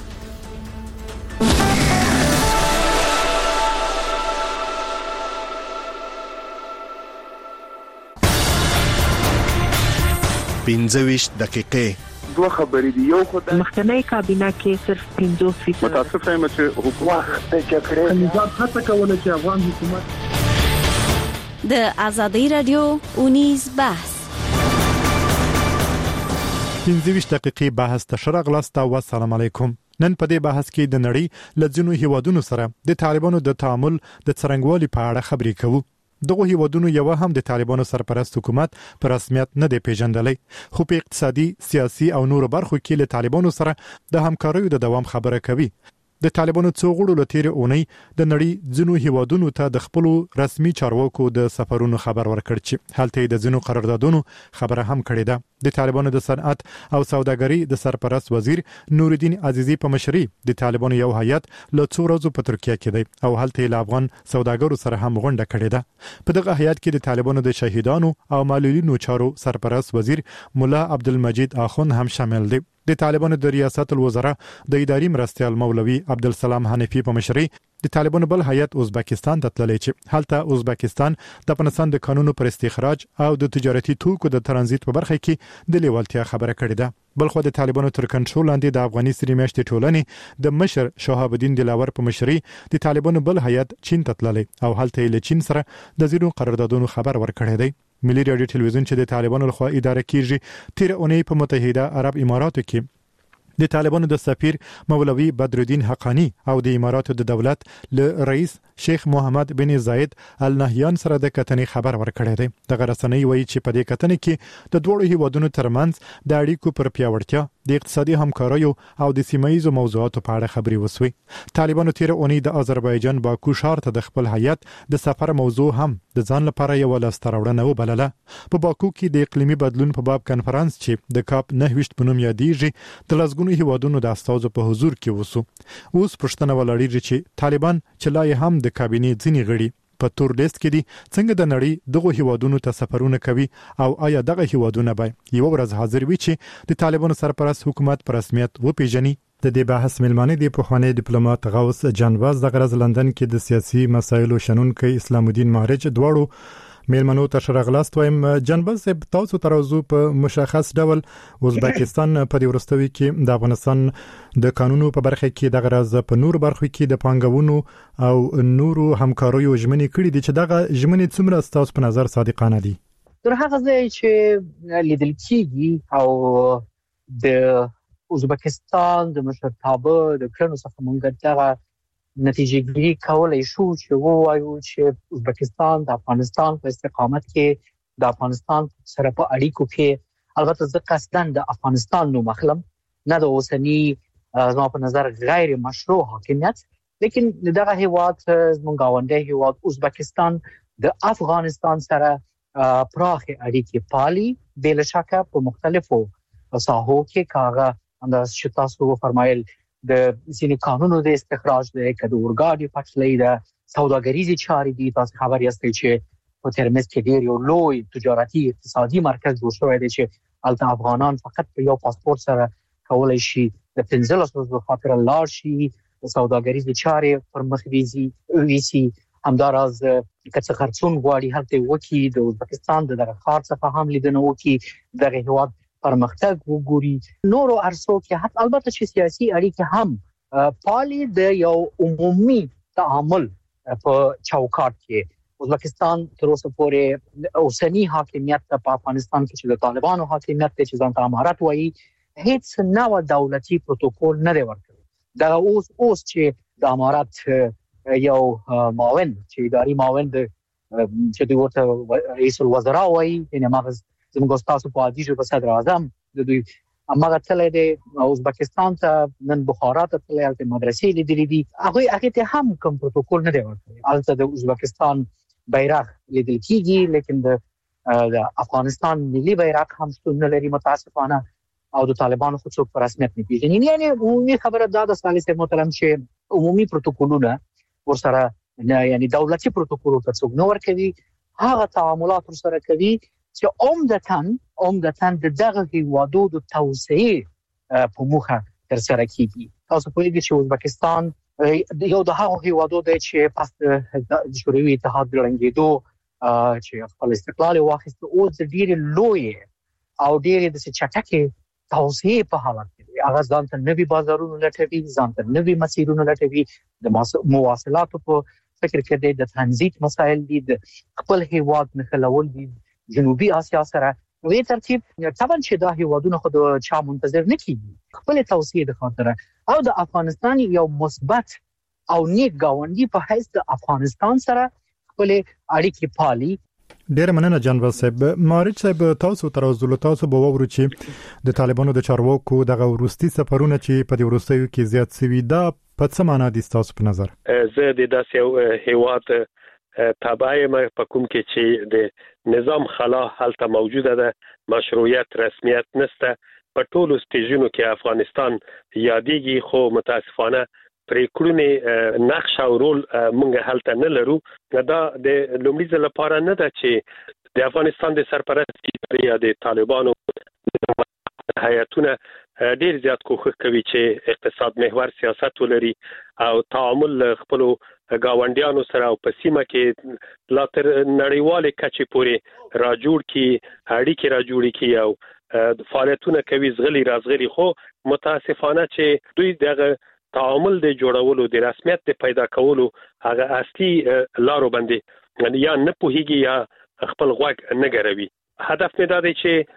پنځه ویشت دقیقې دوه خبرې دي. یو خدای مخکنی کابینه کې صرف پنځه فیصد متاسف یم چې حکومت د جګړې نظام هڅه کوله چې افغان حکومت د ازادي رادیو اونیز بحث پنځه ویشت دقیقې بحث ته شرغلاست او السلام علیکم. نن په دې بحث کې د نړۍ لږونو هیوادونو سره د طالبانو د تعامل د څرنګوالي په اړه خبرې کوو. دغه هیوادونو یو هم د طالبانو سرپرست حکومت پر رسمیت نه دی پیژندلی، خو په اقتصادي، سیاسي او نورو برخو کې له طالبانو سره د همکاریو د دوام خبره کوي. د طالبانو څو غړو له تیر اونۍ د نړۍ ځینو هیوادونو ته د خپل رسمي چارواکو د سفرونو خبر ورکړ چې هلته د ځینو قراردادونو خبره هم کړې ده. د طالبانو د صنعت او سوداګرۍ د سرپرست وزیر نورالدین عزیزی په مشرۍ د طالبانو یو هیئت له څو ورځې په ترکیه کې دی او هلته له افغان سوداګرو سره هم غونډه کړې ده. په دغه هیئت کې د طالبانو د شهیدانو او معلولینو چارو سرپرست وزیر مولا عبدالمجید اخوند هم شامل دی. د طالبانو د ریاست الوزرا د اداري مرستیال مولوي عبدالسلام حنفي په مشرۍ د طالبانو بل هیئت ازبکستان ته تللی چې هلته ازبکستان د افغانستان د قانونو پر استخراج او د تجارتي توکو د ترانزیت په برخه کې د لیوالتیا خبره کړې ده. بلخو د طالبانو تر کنټرول لاندې د افغاني سری میاشتې ټولنې د مشر شهاب الدین دلاور په مشرۍ د طالبانو بل هیئت چین ته تللی او هلته له چین سره د زیرو قراردادونو خبر ورکړی دی. ملي رادیو ټلویزیون چې د طالبانو لخوا اداره کیږي تیر اونۍ په متحده عرب اماراتو کې د طالبانو د سفیر مولوي بدرالدین حقانی او د اماراتو د دولت له رئیس شیخ محمد بن زاید ال نهیان سره د کتنې خبر ورکړی دی. د غرسنۍ وایي چې په دې کتنې کې د دوه هیوادونو ترمنځ د اړیکو پر پیاوړتیا، د اقتصادي همکاریو او د سیمایي موضوعاتو په اړه خبرې وسوي. طالبانو تیر اونۍ د آذربایجان باکو ښار ته د خپل هیئت د سفر موضوع هم د ځان لپاره یو لاستراوړنه وبلله. په باکو کې د اقلیمي بدلون په باب کنفرانس چې د کاپ نهه ویشت په نوم یادېږي د لسګونو هیوادونو د استازو په حضور کې وسو. اوس پښتنه ولاړیږي چې طالبان چې لا هم د کابینې ځینې غړي په تور لیست کې دي څنګه د نړۍ دغه هیوادونو ته سفرونه کوي او آیا دغه هیوادونه به یو ورځ حاضر وي چې د طالبانو سرپرست حکومت په رسمیت وپیژني. د دې بحث ملمانه دی په خوانی ډیپلوماټ غوث جانواز د غرض لندن کې د سیاسي مسایلو شنونکي اسلام الدین مهرج دواړو میلمنو ته شرغلاست وایم. جانواز تاسو ترازو په مشخص ډول ازبکستان په دې ورستوي کې د افغانستان د قانونو په برخه کې د غرض په نور برخو کې د پانګونو او نورو همکاریو ژمنې کړې دي چې دغه ژمنې څومره تاسو په نظر صادقانه دي؟ تر هغه ځای چې لیدل کېږي او د ازبکستان د مشرتابه د کړنو څخه موږ دغه نتیجه ګیری کولای شو چې ووایو چې ازبکستان د افغانستان په استقامت کې د افغانستان سره په اړیکو کې البته زه قصداً د افغانستان نوم اخلم نه د اوسنی زما په نظر غیر مشروع حاکمیت، لیکن دغه هیواد زموږ گاونډی هیواد ازبکستان د افغانستان سره پراخ اړیکې پالي بلا شکه په مختلفو ساحو کې کاغه انداز چې تاسو فرمایل د ځینې قانونو د استخراج د کډ اورګاډي پټلۍ د سوداګریزي چارې دي. تاسو خبر یاستئ چې په ترمذ کې ډیر یو لوی تجارتي اقتصادي مرکز جوړ شوی دی چې البته افغانان فقط په یو پاسپورت سره کولای شي د پنځلس ورځو خاطر لاړ شي د سوداګریزې چارې پر مخ ویزي ویسي همداراز کڅ خرڅون غواړي هلته وکی د ازبکستان د دغه خار څخه هم لیدنه وکي دغه هواد پرمختګ وګوري نورو ارسو کې حتی البته چې سیاسي اړیکې هم پالي د یو عمومي تعامل په چوکاټ کې ازبکستان تر اوسه پورې اوسنی حاکمیت په افغانستان کې چې د طالبانو حاکمیت ته چې ځان ته امارات وایي هیڅ نوو دولتي پروتوکول نه دی ورکړی دا اوس اوس چې د امارات یو معاون چې اداري معاون د چې د ورته رئیس الوزرا وایي یعنی مغز زموږ تاسو په عادي جو صدر اعظم د دوی امغه تللی دی ازبکستان ته نن بخارا ته تللی الته مدرسې لیدلې دي هغه هغه ته هم کوم پروتوکول نه دی ورکړی الته د ازبکستان بیرغ لیدل کیږي لیکن د د افغانستان ملي بیرغ هم شتون نه لري متاسفانه او د طالبانو خو څوک په رسمیت نه پیژني یعنی عمومي خبره دا د ثالث محترم چې عمومي پروتوکولونه ورسره نه یعنی دولتي پروتوکول ته څوک نه ورکوي هغه تعاملات ورسره کوي چې عمدتاً عمدتاً د دغه هیوادو د توسعه په موخه تر سره کیږي تاسو په دې چې ازبکستان یو د هغه هیوادو د چې پس د شوروي اتحاد رنګېدو چې خپل استقلال واخیست او د ډېر لوی او ډېر د چټکه توسعه په حالت کې هغه ځان ته نوي بازارونه لټوي ځان ته نوي مسیرونه لټوي د مواصلاتو په فکر کې د ترانزیت مسایل دي د خپل هیواد نخلول دي جنوبي اسیا سره وې ترتیب طبعا چې دا هیوادونه خو د چا منتظر نه کیږي خپل توسعه د خاطر او د افغانستان یو مثبت او نیک گاونډي په حیث د افغانستان سره خپل اړیکې پالي ډیر مننه جنرال صاحب مارچ صاحب تاسو تر اوسه تاسو به ووري چې د طالبانو د چارواکو دغه ورستي سفرونه چې په دې ورستیو کې زیات سوي دا په څه معنی دي تاسو په نظر زه د داسې هیواد تابعه مې په کوم کې چې د نظام خلا حالت موجوده ده مشروعیت رسمیت نشته په ټولو سټیجونو کې افغانستان یادېږي خو متاسفانه پریکړونه نقش او رول مونږ حالت نه لرو دا د لومړي ځل لپاره نه ده چې د افغانستان د سرپرستی یا د طالبانو هیئتونه ډیر زیات کوښښ کوي چې اقتصاد محور سیاست ولري او تعامل خپل گاونډیانو سره او په سیمه کې لا تر نړیوال کچې پورې را جوړ کی اړیکې را جوړ کی او فعالیتونه کوي زغلی رازغلی خو متاسفانه چې دوی دغه تعامل د جوړولو د رسمیت د پیدا کولو هغه اصلي لارو باندې یا نه پوهیږي یا خپل غوږ نه ګروي هدف نه دا دی چې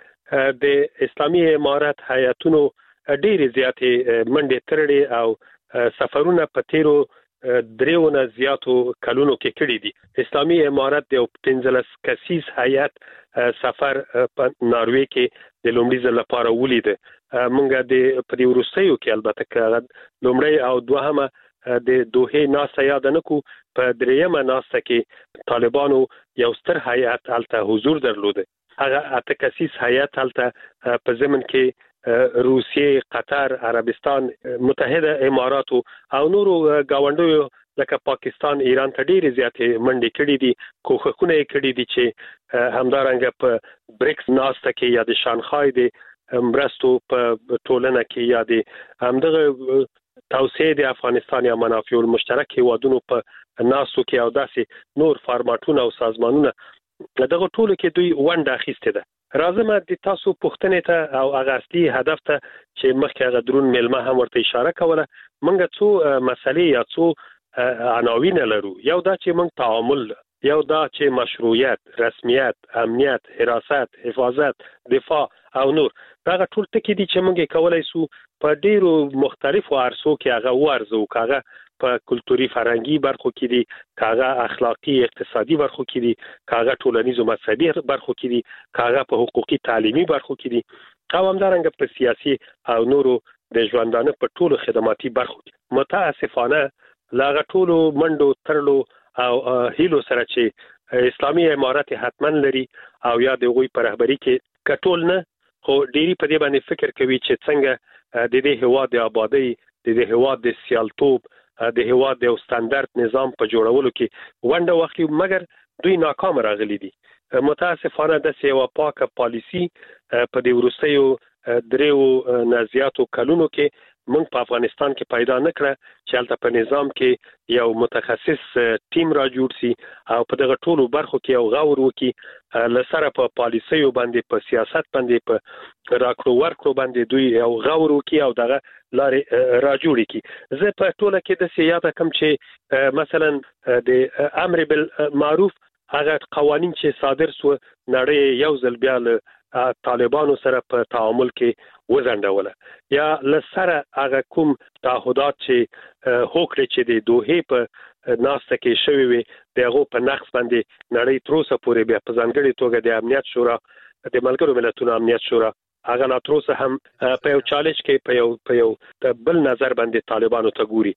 د اسلامي امارات هیئتونو ډېر زیاتې منډې ترړې او سفرونه په تیرو دریونه زیاتو کلونو کې کړي دي اسلامي امارات د پنځلس کسیز هیئت سفر په ناروې کې د لومړي ځل لپاره ولید مونږ د په دې ورستیو کې البته لومړی او دوهمه د دوه ناسه یاد نه کو په دریمه ناسه کې طالبانو یو ستر هیئت الته حضور درلوده هغه اته کسیز هیئت الته په زمن کې روسیه قطر عربستان متحده امارات او نورو گاونډیو لکه پاکستان ایران ته ډېر زیاتې منډې کړې دي کوښښونه یې کړي دي چې همدارنګه په بریکس ناسته کې یا د شانغهای د مرستو په ټولنه کې یا د همدغه توسعه د افغانستان یا منافع المشترک هیوادونو په ناسو کې او داسې نور فارماتونه او سازمانونه دغه ټولو کې دوی ونډه اخیسته ده راځم د تاسو پوښتنې ته او هغه اصلي هدف ته چې مخکې هغه درون ملما هم ورته اشاره کوله موږ څو مسلې یا څو عناوین لرو یو دا چې موږ تعامل یو دا چې مشروعیت رسمیت امنیت حراست حفاظت دفاع او نور دا ټول ټکي دي چې موږ کولای سو په ډیرو مختلفو عرصو کې هغه ورزو کاغه په کلتوري فرهنګي برخو کې دي کاغه اخلاقی اقتصادي برخو کې دي کاغه ټولنیزو مذهبي برخو کې دي کاغه په حقوقي تعلیمي برخو کې دي او همدارنګه په سیاسي او نورو د ژوندانه په ټولو خدماتي برخو کې متاسفانه لاغه ټولو منډو ترلو او هیلو سره چې اسلامي امارات حتمن لري او یا د غوي پر رهبری کې کټول نه خو ډيري په دې باندې فکر کوي چې څنګه د دې هوا د آبادی د دې هوا د سیالتوب د هوا د ستاندرد نظام په جوړولو کې ونډه واخلي مګر دوی ناکام راغلي دي. متاسفانه د سیوا پاکه پالیسی په دې ورستیو دریو نازیاتو کلونو کې موږ په افغانستان کې پیدا نکړه چې هلته په نظام کې یو متخصص ټیم را جوړ سي او په دغه ټولو برخو کې یو غور وکړي لسره په پالیسیو باندې په سیاست باندې په راکړو ورکړو باندې دوی یو غور وکړي او دغه لارې را جوړ کړي. زه په ټوله کې د سیاده کم چې مثلا د امر بالمعروف هغه قوانين چې صادر سو نړۍ یو ځل بیا له طالبانو سره په تعامل کې وزندوله یا لسره هغه کوم تعهدات چې هوکړه چې د دوه په ناسته کې شوی وي دغه په نقص باندې نړۍ تر اوسه پورې بیا په ځانګړي توګه د امنیت شورا د ملګرو ملتونو امنیت شورا هغه لا تر اوسه هم په یو چالش کې په یو په یو بل نظر باندې طالبانو ته ګوري.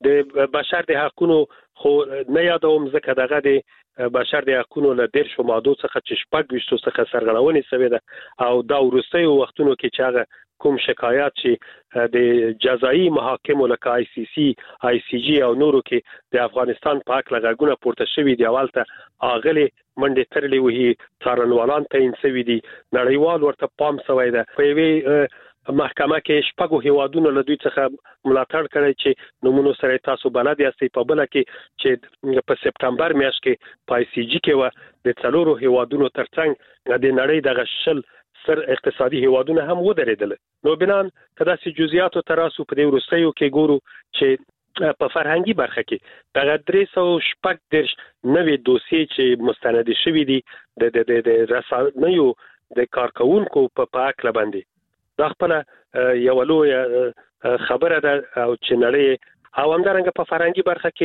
د بشر د حقوقو خو نه یادوم ځکه دغه د بشر د حقوقو له ډیر شو ماده څخه چې شپږ وشتو څخه سرغړونې شوې ده او دا ورستي وختونو کې چې هغه کوم شکایات چې د جزایي محاکمو لکه آی سی سی آی سی جی او نورو کې د افغانستان په اړه لږونه پورته شوې دی اولته اغلی منډه ترلې وهي څارنوالان ته انسوي دي نړیوال ورته پام شوی ده. په وی محکمه کې شپږو هیوادونو له دوی څخه ملاتړ کړی چې نمونه سره تاسو بلد یاستئ په بل کې چې په سپټمبر میاشت کې په آی سی جی کې و د څلورو هیوادونو ترڅنګ د نړۍ د غشل سر اقتصادي هیوادونه هم ودرېدل. نو بنان کدا سي جزئیات تراسو په دې ورستیو کې ګورو چې په فرهنګي برخه کې دغه درې سوه شپږ دېرش نوې دوسیې چې مستند شوي دي د د د رسنیو د کارکونکو په پاک لبندي دا خپل یو لوی خبره ده او چې نړۍ او همدارنګه په فرهنګي برخه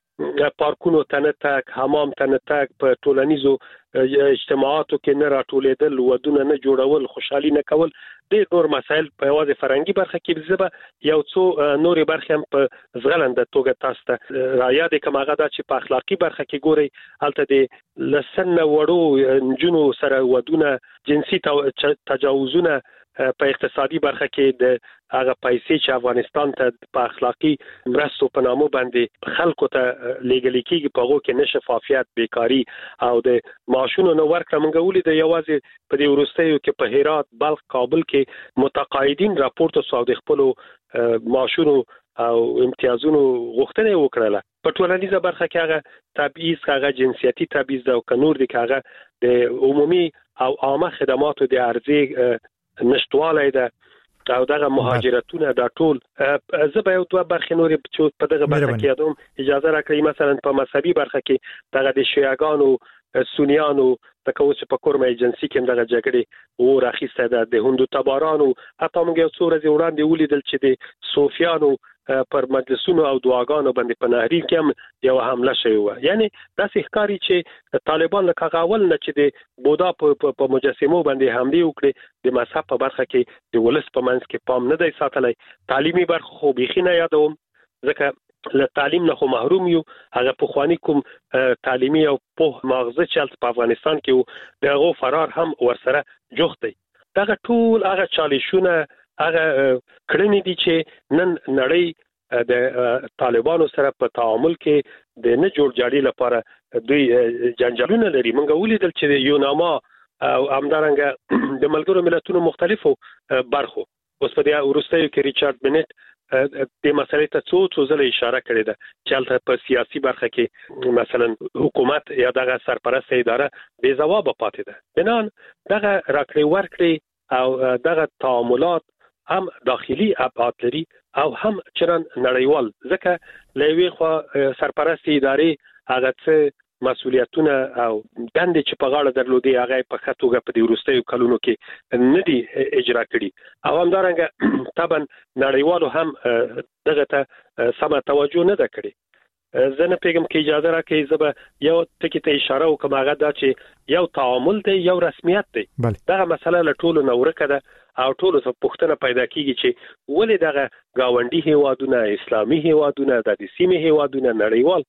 کې پارکونو تنتک حمام تنتک په ټولنیزو اجتماعاتو کې نه راټولېدل ودونه نه جوړول خوشحالي نه کول د نور مسایل په یوازې فرهنګي برخه کې زبه یو څو نورې برخې هم په زغلنده توګه تاسو ته راياد کوم هغه دا چې په اخلاقی برخه کې ګوري الته د لسن وړو جنو سره ودونه جنسي تجاوزونه په اقتصادي برخه کې د هغه پیسې چې افغانستان ته په اخلاقی مرستو په نامو باندې خلکو ته لیګل کېږي په هغه کې نشفافیت بیکاری او د معاشونو نو ورکړه مونږ ولې د یوازې په دې ورستیو کې په هرات بلخ کابل کې متقاعدین راپورټ سو د خپل معاشونو او امتیازونو غوښتنه وکړه. په ټولنیزه برخه کې هغه تبعیض هغه جنسیتي تبعیض او کنور دي هغه د عمومي او عامه خدماتو د ارزي نشټواله ده او دغه مهاجرتونه د ټول زه به یو دوه برخې نورې چې په دغه برخه کې یادوم اجازه راکړئ. مثلا په مذهبي برخه کې دغه د شیعاګانو سنیانو تکه اوس په کورمه ایجنسی کې دغه جګړې و راخیسته ده د هندو تبارانو حتی موږ یو څو ورځې وړاندې ولیدل چې د صوفیانو پر مجلسونو او دعاګانو باندې په نهرین کې هم یو حمله شوی و. یعنی داسې ښکاری چې طالبان له کاغاول نه چې د بودا په مجسمو باندې حمله وکړي د مذهب په برخه کې د ولس په منځ کې پام نه دی ساتلی. تعلیمي برخه خو بيخي نه یادوم ځکه له تعلیم نه خو محروم یو. هغه په خواني کوم تعلیمي او په ماغزه چلت په افغانستان کې دغه فرار هم ورسره جوخت دی. دغه ټول هغه چالشونه هغه کړنې دي چې نن نړۍ د طالبانو سره په تعامل کې د نه جوړ جاړي لپاره دوی جنجالونه لري. موږ ولیدل چې یوناما او همدارنګه د ملګرو ملتونو مختلفو برخو اوس په دې ورستیو کې ریچارډ بنټ د مسلې ته څو څو ځله اشاره کړې ده چې هلته په سیاسي برخه کې مثلا حکومت یا دغه سرپرست اداره بې ځوابه پاتې ده. بنان دغه راکړې ورکړې او دغه تعاملات هم داخلي ابعاد لري او هم چرن نړیوال ځکه لوي خو سرپرست ادارې هغه څه مسؤلیتونه او دندې چې په غاړه درلودي هغه په خطوګه په دې ورستیو کلونو کې نه دي اجرا کړي او همدارنګه طبعا نړیوالو هم دغه ته سم توجه نه ده کړې. زه نه پیغام کې اجازه راکړئ زه یو ټکی ته اشاره وکم هغه دا چې یو تعامل دی یو رسمیت دی. دغه مسله له ټولو نورکه ده او ټولو څه پوښتنه پیدا کیږي چې ولې دغه گاونډي هیوادونه اسلامي هیوادونه د سیمې هیوادونه نړیوال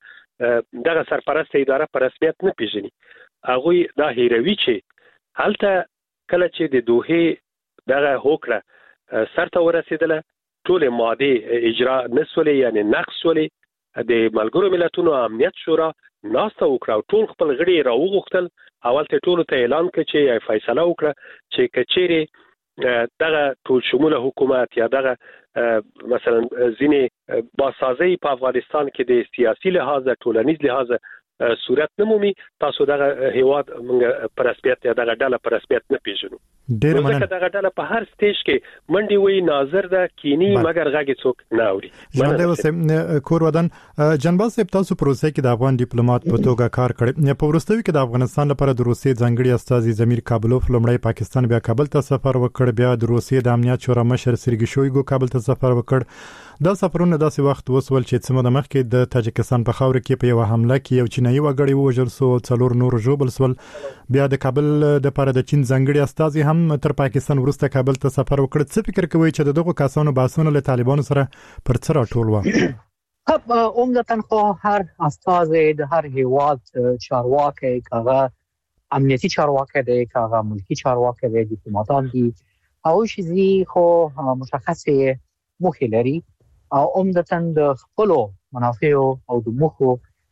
دغه سرپرست اداره په رسمیت نه پیژني. هغه دا هیروي چې هلته کله چې د دوه دغه هوکړه سرته ورسېدله ټول ماده اجرا نسولې یعنی نقص ولې د ملګرو ملتونو امنیت شورا ناسته وکړه ټول خپل غړي راوغختل اول ته ټول ته اعلان کړ چې فیصله وکړه چې کچېره دغه ټول شموله حکومت یا دغه مثلا ځینې باسازي په افغانستان کې د سیاسي لحاظ ټولنیز لحاظ صورت نمومي تاسو دغه هیواد موږ پر رسمیت یا دغه ډله پر رسمیت نه پیژنو ډیر مننه دغه ډله په هر سټیج کې منډي وي ناظر د کینی مګر غږی څوک نه اوري ژوند اوسه کور ودان جنبال صاحب تاسو پروسه کې د افغان ډیپلوماټ په توګه کار کړی په ورستوي کې د افغانستان لپاره د روسیې ځانګړي استاذ زمیر کابلوف لومړی پاکستان بیا کابل ته سفر وکړ بیا د روسیې د امنیت شورا مشر سرګی شویګو کابل ته سفر وکړ دا سفرونه داسې وخت وسول چې څومره د مخکې د تاجکستان په خاور کې په یو حمله کې یو چینایي وګړی وژل سو څلور نور ژوبل سول بیا د کابل د لپاره د چین ځانګړي استاذ هم تر پاکستان ورسته کابل ته سفر وکړ څه فکر کوي چې دغه کسانو باسونه له طالبانو سره پر څه راټول و خب عمدتاً خو هر استاذ د هر هیواد چارواکي کاغه امنیتي چارواکي دی کاغه ملکی چارواکي دی ډیپلوماټان دي او شي خو مشخصه مخې لري او عمدتاً د خپل منافع او د مخو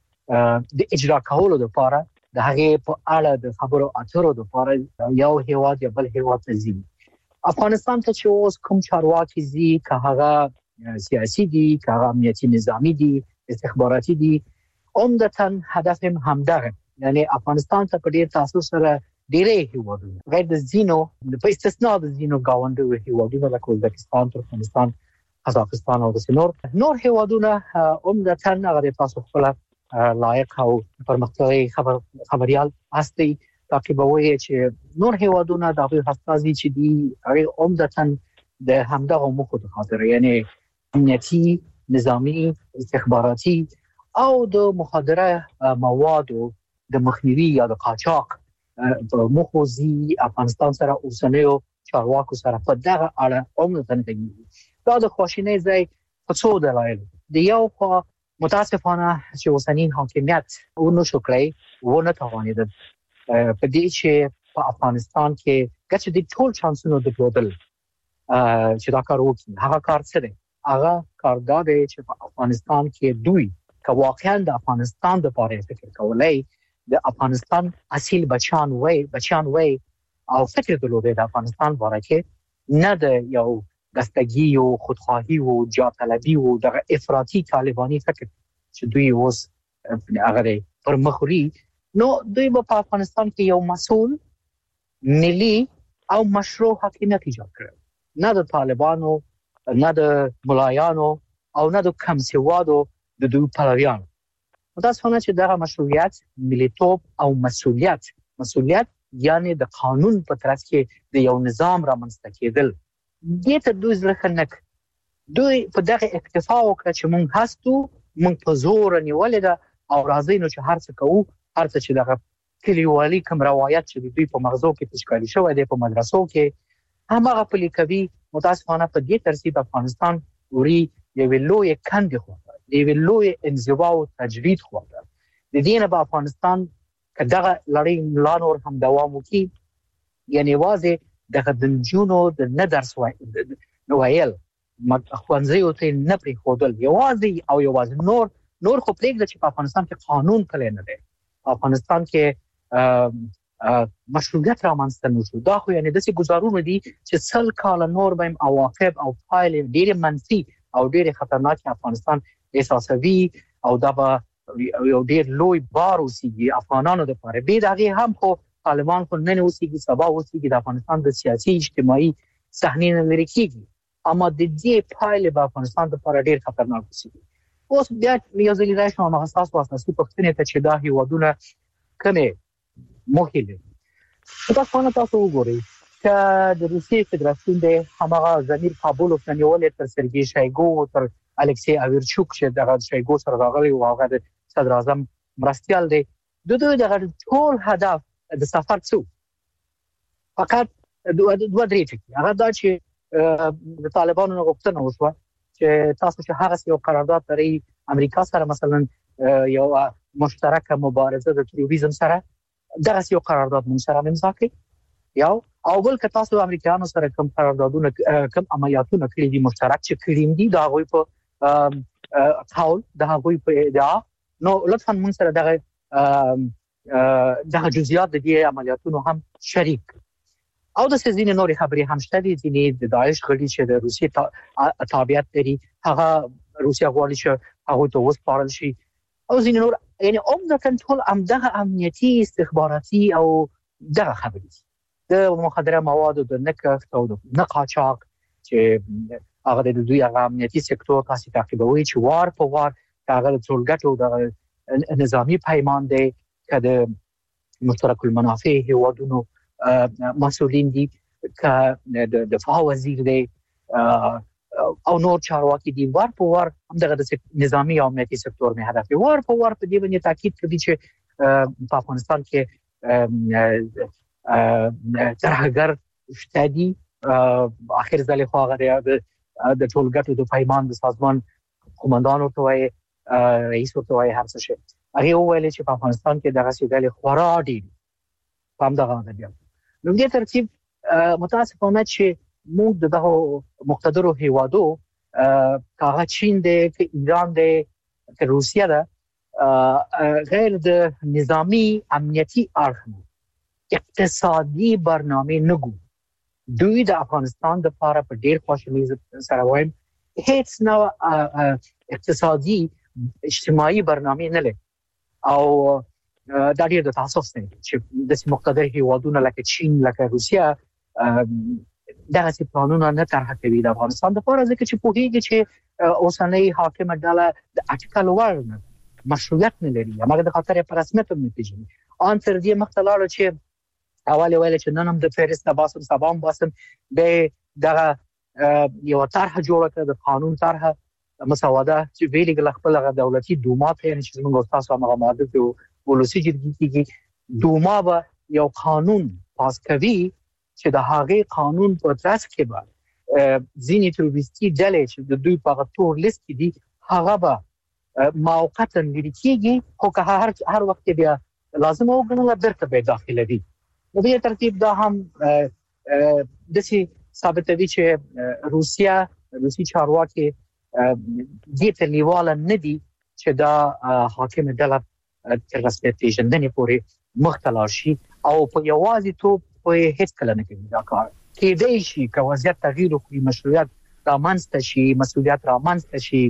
د اجرا کولو لپاره د هغه په اړه د خبرو اترو لپاره یو هیواد یا بل هیواد ته ځي افغانستان ته چې اوس کوم چارواکي زی که هغه سیاسي دي که هغه امنیتي نظامی دي استخباراتي دي عمدتاً هدف هم همدغه یعنی افغانستان ته په ډیر تاسو سره ډیره هیوادونه غیر د زینو په استثناء د زینو گاونډي هیوادونه لکه ازبکستان ترکمنستان قزاقستان او د نور نور هیوادونه عمدتاً هغه تاسو خپل لایق او پرمختللي خبر خبريال هستي تاکي به وایي چې نور هیوادونه د هغه حساسي چې دي هغه عمدتاً د همدغه مخه د خاطر یعنی امنیتي نظامی استخباراتي او د مخدره موادو د مخنیوي یا د قاچاق په مخه زی افغانستان سره اوسنیو چارواکو سره په دغه اړه عمدتاً کوي دا د خواشینۍ ځای په څو دلایل د یو خو متاسفانه چې اوسنی حاکمیت ونه شو کړی ونه توانید په دې چې په افغانستان کې چې د ټول چانسونو درلودل چې دا کار وکړي هغه کار څه دی هغه کار دا دی چې په افغانستان کې دوی که واقعا د افغانستان د لپاره فکر کولای د افغانستان اصیل بچان وای بچان وای او فکر درلوده د افغانستان باره کې نه د یو دستگی او خودخواهی او جاطلبی او د افراطی طالبانی فکر چې دوی اوس هغه پر مخوري نو دوی په افغانستان کې یو مسؤل ملي او مشروع حکومت ایجاد کړ نه د طالبانو نه د ملایانو او نه د کمسوادو د دوی پلویان متاسفانه چې دغه مشروعیت ملیتوب او مسؤلیت مسؤلیت یعنی د قانون په ترڅ کې د یو نظام رامنځته کېدل دې ته دوی ځکه نک دوی په دغه اکتفا وکړه چې مونږ هستو مونږ په زور نیولې ده او راځي نو چې هر څه کوو هر څه چې دغه کلیوالي کوم روایت چې دوی په مغزو کې تشکیل شوی دی په مدرسو کې هغه پلي کوي متاسفانه په دې ترتیب افغانستان وري یو لوی کندې خو دی لوی انزوا او تجرید خو د دې نه په افغانستان کداغه لړۍ لانور هم دوام وکي یعنی واځي دغه د جنونو د نه درس وای نو ویل مخوانځي او ته نه پری خودل یوازې او یوازې نور نور خو پرېږده چې په افغانستان کې قانون پلی نه دی افغانستان کې مشروعیت رامنځته نشو دا خو یعنی داسې گزارونه دي چې سل کال نور بیم عواقب او پایلې ډېر منفي او ډېر خطرناک افغانستان احساسوي او دا به یو ډېر لوی بار اوسېږي افغانانو لپاره به دغه هم خو طالبان خو نن اوسېږي سبا اوسېږي د افغانستان د سیاسي اجتماعي صحنې نه لري کېږي اما د دې پایلې په افغانستان لپاره ډېر خطرناک اوسېږي اوس بیا یو ځل راشم هغه اساس واساسي پښتنې ته چې دا هیوادونه کمه مخې لري دا څنګه تاسو وګورئ چې د روسیې فدراسیون د هغه زمیر کابلوف نه نیولې تر سرګي شایګو تر الکسی اویرچوک چې دغه شایګو سره راغلی او هغه د صدر اعظم مرستيال دی د دوی دغه ټول هدف د سفر څو فقط دوه دوه درې ټکي هغه دا چې د طالبانو غوښتنه وشوه چې تاسو چې هغه یو قرارداد لري امریکا سره مثلا یو مشترکه مبارزه د تروریزم سره دغه یو قرارداد مون سره امضا کړي یو او بل که تاسو امریکایانو سره کوم قراردادونه کوم عملیاتونه کړی دي مشترک چې کړیم دي دا غوي په قول دا غوي په ادعا نو لطفا مون سره دغه دغه جزئیات د دې عملیاتونو هم شریک او د سزین نوري خبري هم شته دي چې د داعش غړي چې د روسي تابعیت لري هغه روسیا غواړي چې هغه ته وسپارل شي او ځین نور یعنی اوم د کنټرول ام دغه امنیتي استخباراتي او دغه خبري د مخدره موادو د نکښت او د نقاچاق چې هغه د دوی هغه امنیتي سکتور تاسو تعقیبوي چې وار په وار هغه د ټولګټو د نظامی پیمان دی کده مشترک المنافع هیوادونو مسؤلین دي ک د دفاع وزیر دی او نور چارواکي دي وار په وار دغه د نظامی او امنیتي سکتور نه هدف وار په وار په دې باندې تاکید کوي چې په افغانستان کې ترهګر شتدي اخر ځل خو هغه د ټولګټو د پیمان د سازمان قومندان او توای رئیس او توای هر څه شي هغه ویل چې په افغانستان کې دغه سیدل خورا دي پام دغه نه دی نو دې ترتیب متاسفانه چې موږ دغه مقتدرو هیوادو کاغه چین دی که ایران دی که روسیا ده غیر د نظامی امنیتی اړخ اقتصادي برنامه نګو دوی د افغانستان د لپاره په ډیر خوشاله سره وایم هیڅ نو اقتصادي اجتماعي برنامه نه لري او د ډیر د تاسف نه چې د مقتدر هیوادونو لکه چین لکه روسیا دغه څه پلانونه نه طرح کوي د افغانستان د لپاره ځکه چې په هیڅ چې اوسنۍ حاکم ډله د اټکل ورنه مشروعیت نه لري هغه د خاطر پر رسمیت نه پیژني ان تر دې مختلالو چې اول ویل چې نن هم د فهرست باسم سبام باسم به دغه یو طرح جوړ کړ د قانون طرح مسوده چې ویلګ خپل دولتي دوما ته یعنی چې موږ تاسو هغه ماده ته ولسی جرګی کې دوما به یو قانون پاس کوي چې د هغه قانون په ترڅ کې به ځینې تروریستي ډلې چې د دوی په تور لیست کې دي هغه به موقتا لري کېږي خو که هر هر وخت بیا لازم وګڼل درته به داخله دي په دې ترتیب دا هم د سي ثابتوي چې روسیا روسي چارواکي دې ته لیواله نه دي چې دا حاکم ډله تر رسمیت پیژندنې پورې مختلف شي او په یوازې تو په هیڅ کله نه کوي دا کار کې دی شي که وضعیت تغییر وکړي مشروعیت رامنځته شي مسؤلیت رامنځته شي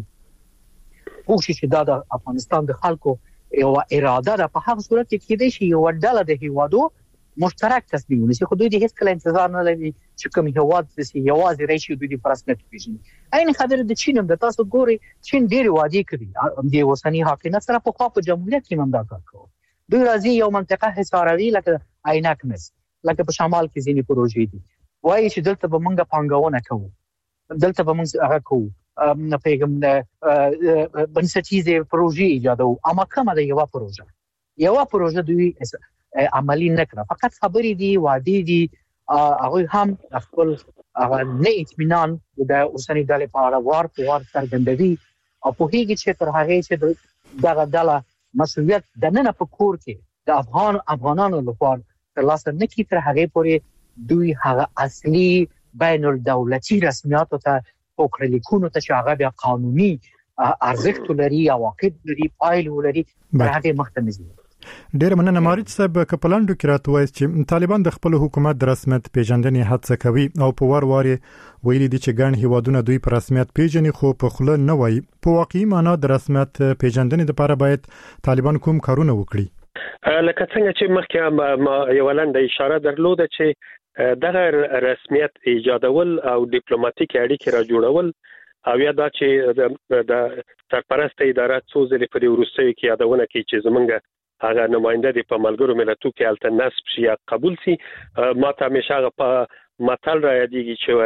او چې دا د افغانستان د خلکو یو اراده ده په هغه صورت کې کې دی شي یو ډله د هیوادو مشترک تصمیم ونیسي خو دوی د هیڅ کله انتظار نه لري چې کوم هیواد د یوازې راشي دوی د فرصت پیژني عین خبره د چین هم د تاسو ګوري چین ډیر وادي کوي د وسنی حاکمیت سره په خپل جمهوریت کې هم دا کار کوي دوی راځي یو منطقه حصاروي لکه عینک مس لکه په شمال کې ځینې پروژې دي وایي چې دلته به موږ پانګونه کوو دلته به موږ هغه کوو نه پیغام د بنسټیزه پروژې ایجادو اما کومه د یو پروژه یو پروژه دوی عملی نه کړه فقط خبرې دي وعده دي هغه هم خپل هغه نه اطمینان د اوسنۍ ډلې په اړه وار په وار څرګندوي او په هیڅ چې تر هغه چې دغه ډله مسؤلیت د نن په کور کې د افغان افغانانو لپاره تر لاسه نه کی تر هغه پورې دوی هغه اصلي بین الدولتي رسمیاتو ته پوکړل لیکونو ته چې هغه بیا قانوني ارزښت لري او واقعیت لري پایل لري هغه مختمزي ډیر مننه مارچ صاحب کپلانډو کې راتوي چې طالبان د خپل حکومت د رسمیت پیژندنې هڅه کوي او په وار وار ویلي دي چې ګڼ هیوادونه دوی پر رسمیت پیژني خو په خله نه وایي په واقعي معنی د رسمیت پیژندنې لپاره باید طالبان کوم کارونه وکړي لکه څنګه چې مخکې یو لاندې اشاره درلوده چې دغه رسمیت ایجادول او ډیپلوماټیک اړیکې را جوړول او یا دا چې د سرپرست ادارات څو ځلې په وروستیو کې یادونه کوي چې زمونږ هغه نماینده دی په ملګرو ملتونو کې الته نسب شي یا قبول شي ما ته همیشه هغه په متل را یادېږي چې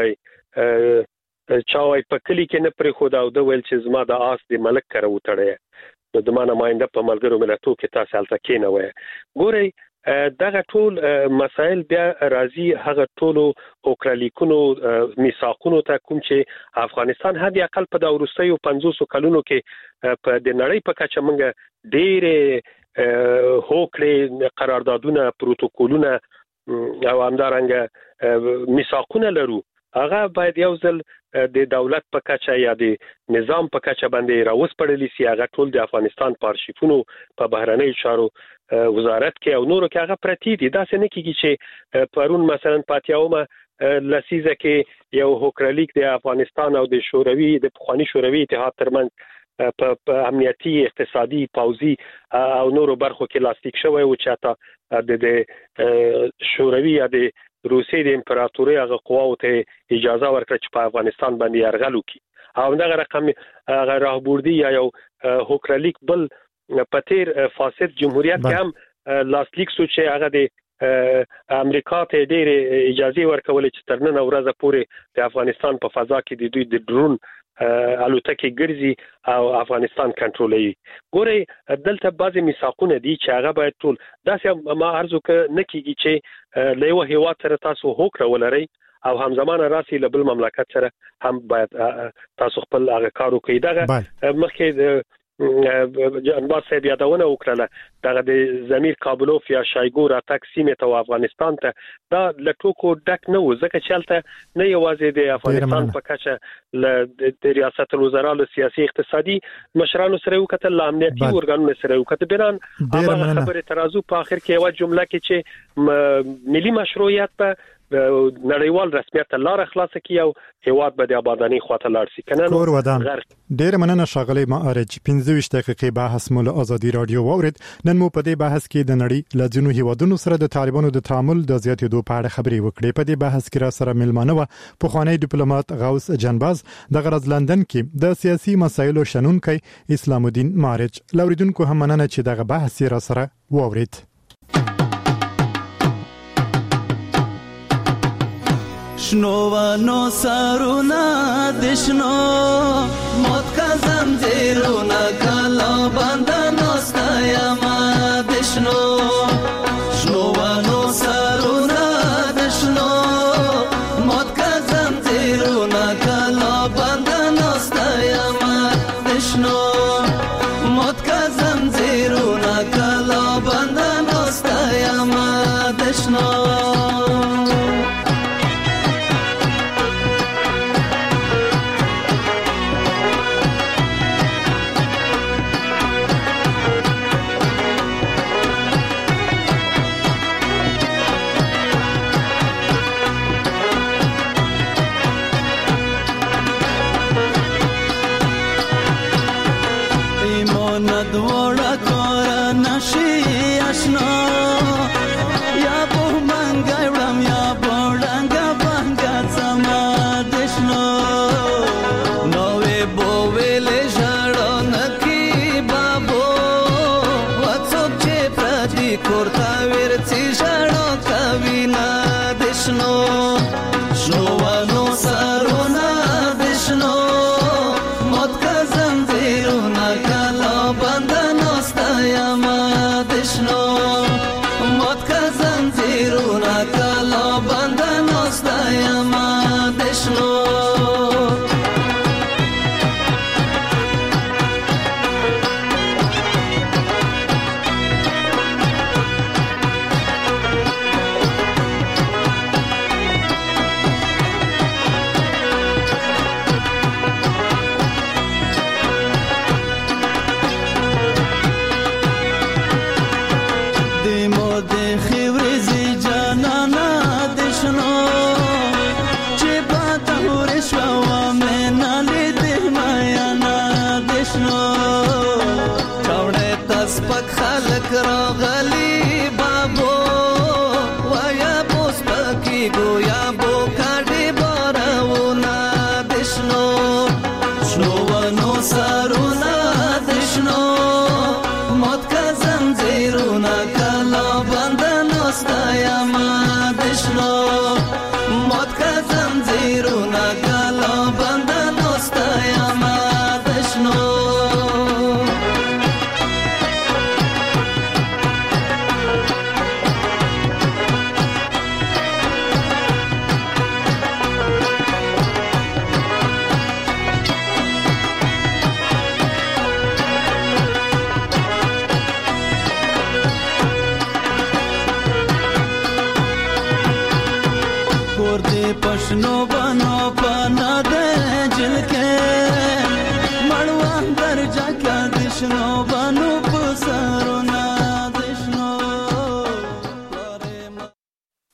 وای چا وای په کلی کې نه پرې خو دا د ویل چې زما د آس دی ملک کړه وټړی نو د ما نماینده په ملګرو ملتونو کې تاسو الته کې نه وای ګورئ دغه ټول مسائل بیا راځي هغه ټول اوکرالیکونو میثاقونو ته کوم چې افغانستان هدي اقل په د وروستیو پنځوس کلونو کې په د نړۍ په کچه موږ ډېر هوکړې قراردادونه پروتوکولونه او همدارنګه میثاقونه لرو هغه باید یو ځل د دولت په کچه یا د نظام په کچه باندې راوسپړل شي هغه ټول د افغانستان په ارشیفونو په بهرنۍ چارو وزارت کې او نورو کې هغه پرتی دي. دا څه نه کیږي چې پرون مثلا پاتیاومه لسیزه کې یو هوکرلیک د افغانستان او د شوروي د پخوانی شوروي اتحاد ترمنځ په امنیتي اقتصادي پوځي او نورو برخو کې لاستیک شوی او چې د شوروي یا د روسي د امپراتوري هغه قواو ته اجازه ورکړه چې په افغانستان باندې يرغل وکړي او دغه رقم هغه راهبردي یا یو هوکرلیک بل په تیر فاسد جمهوریت کې هم لاستیک سو چې هغه د امریکا ته ډېر اجازه ورکول چې تر نن ورځې پورې د افغانستان په فضا کې د دوی د ډرون الوتکې ګرځي او افغانستان کنټرولوي. ګوري دلته بعضی میثاقونه دي چې هغه باید ټول داسې ما ارزو ک نه کیږي چې له یو هیواد سره تاسو هوکړه ولرئ او همزمانه راسي له بل مملکت سره هم باید تاسو خپل هغه کار وکړئ. دغه مخکې جنبار صاحب یادونه وکړه دغه د زمیر کابلوف یا شایګو راتګ سیمه ته افغانستان ته دا لټوکو ډک نه و ځکه چې البته نه یوازې د افغانستان په کچه د ریاست الوزرا له سیاسي اقتصادي مشرانو سره وکتل امنیتي ورګانونو سره وکتل بنان هغه خبره ترازو په اخر کې یو جمله کې چې ملي مشروعیت په نړیوال رسمیت لار خلاص کی او هیواد به د آبادانی خواته لاړ شي کنه کور ودان ډیر مننه شغلې ما ارج پنځه ویشت دقیقې بحث مول ازادي رادیو وورد نن مو په دې بحث کې د نړۍ له ځینو هیوادونو سره د طالبانو د تعامل د زیاتېدو په اړه خبرې وکړې. په دې بحث کې را سره ملمانه و په خوانی ډیپلوماټ غوث جنباز د غرض لندن کې د سیاسي مسایلو شنونکي اسلام الدین مارج لوریدونکو هم مننه چې دغه بحث را سره وورید. شنوانو سارونا دشنو موت کا زنجیرونا کلا بندانو ستایما دشنو شنوانو سارونا دشنو موت کا زنجیرونا کلا بندانو ستایما دشنو موت کا زنجیرونا کلا بندانو ستایما دشنو پښنو بنو پنا ده سجل کې مړوان درجه کا دشنو بانو پسا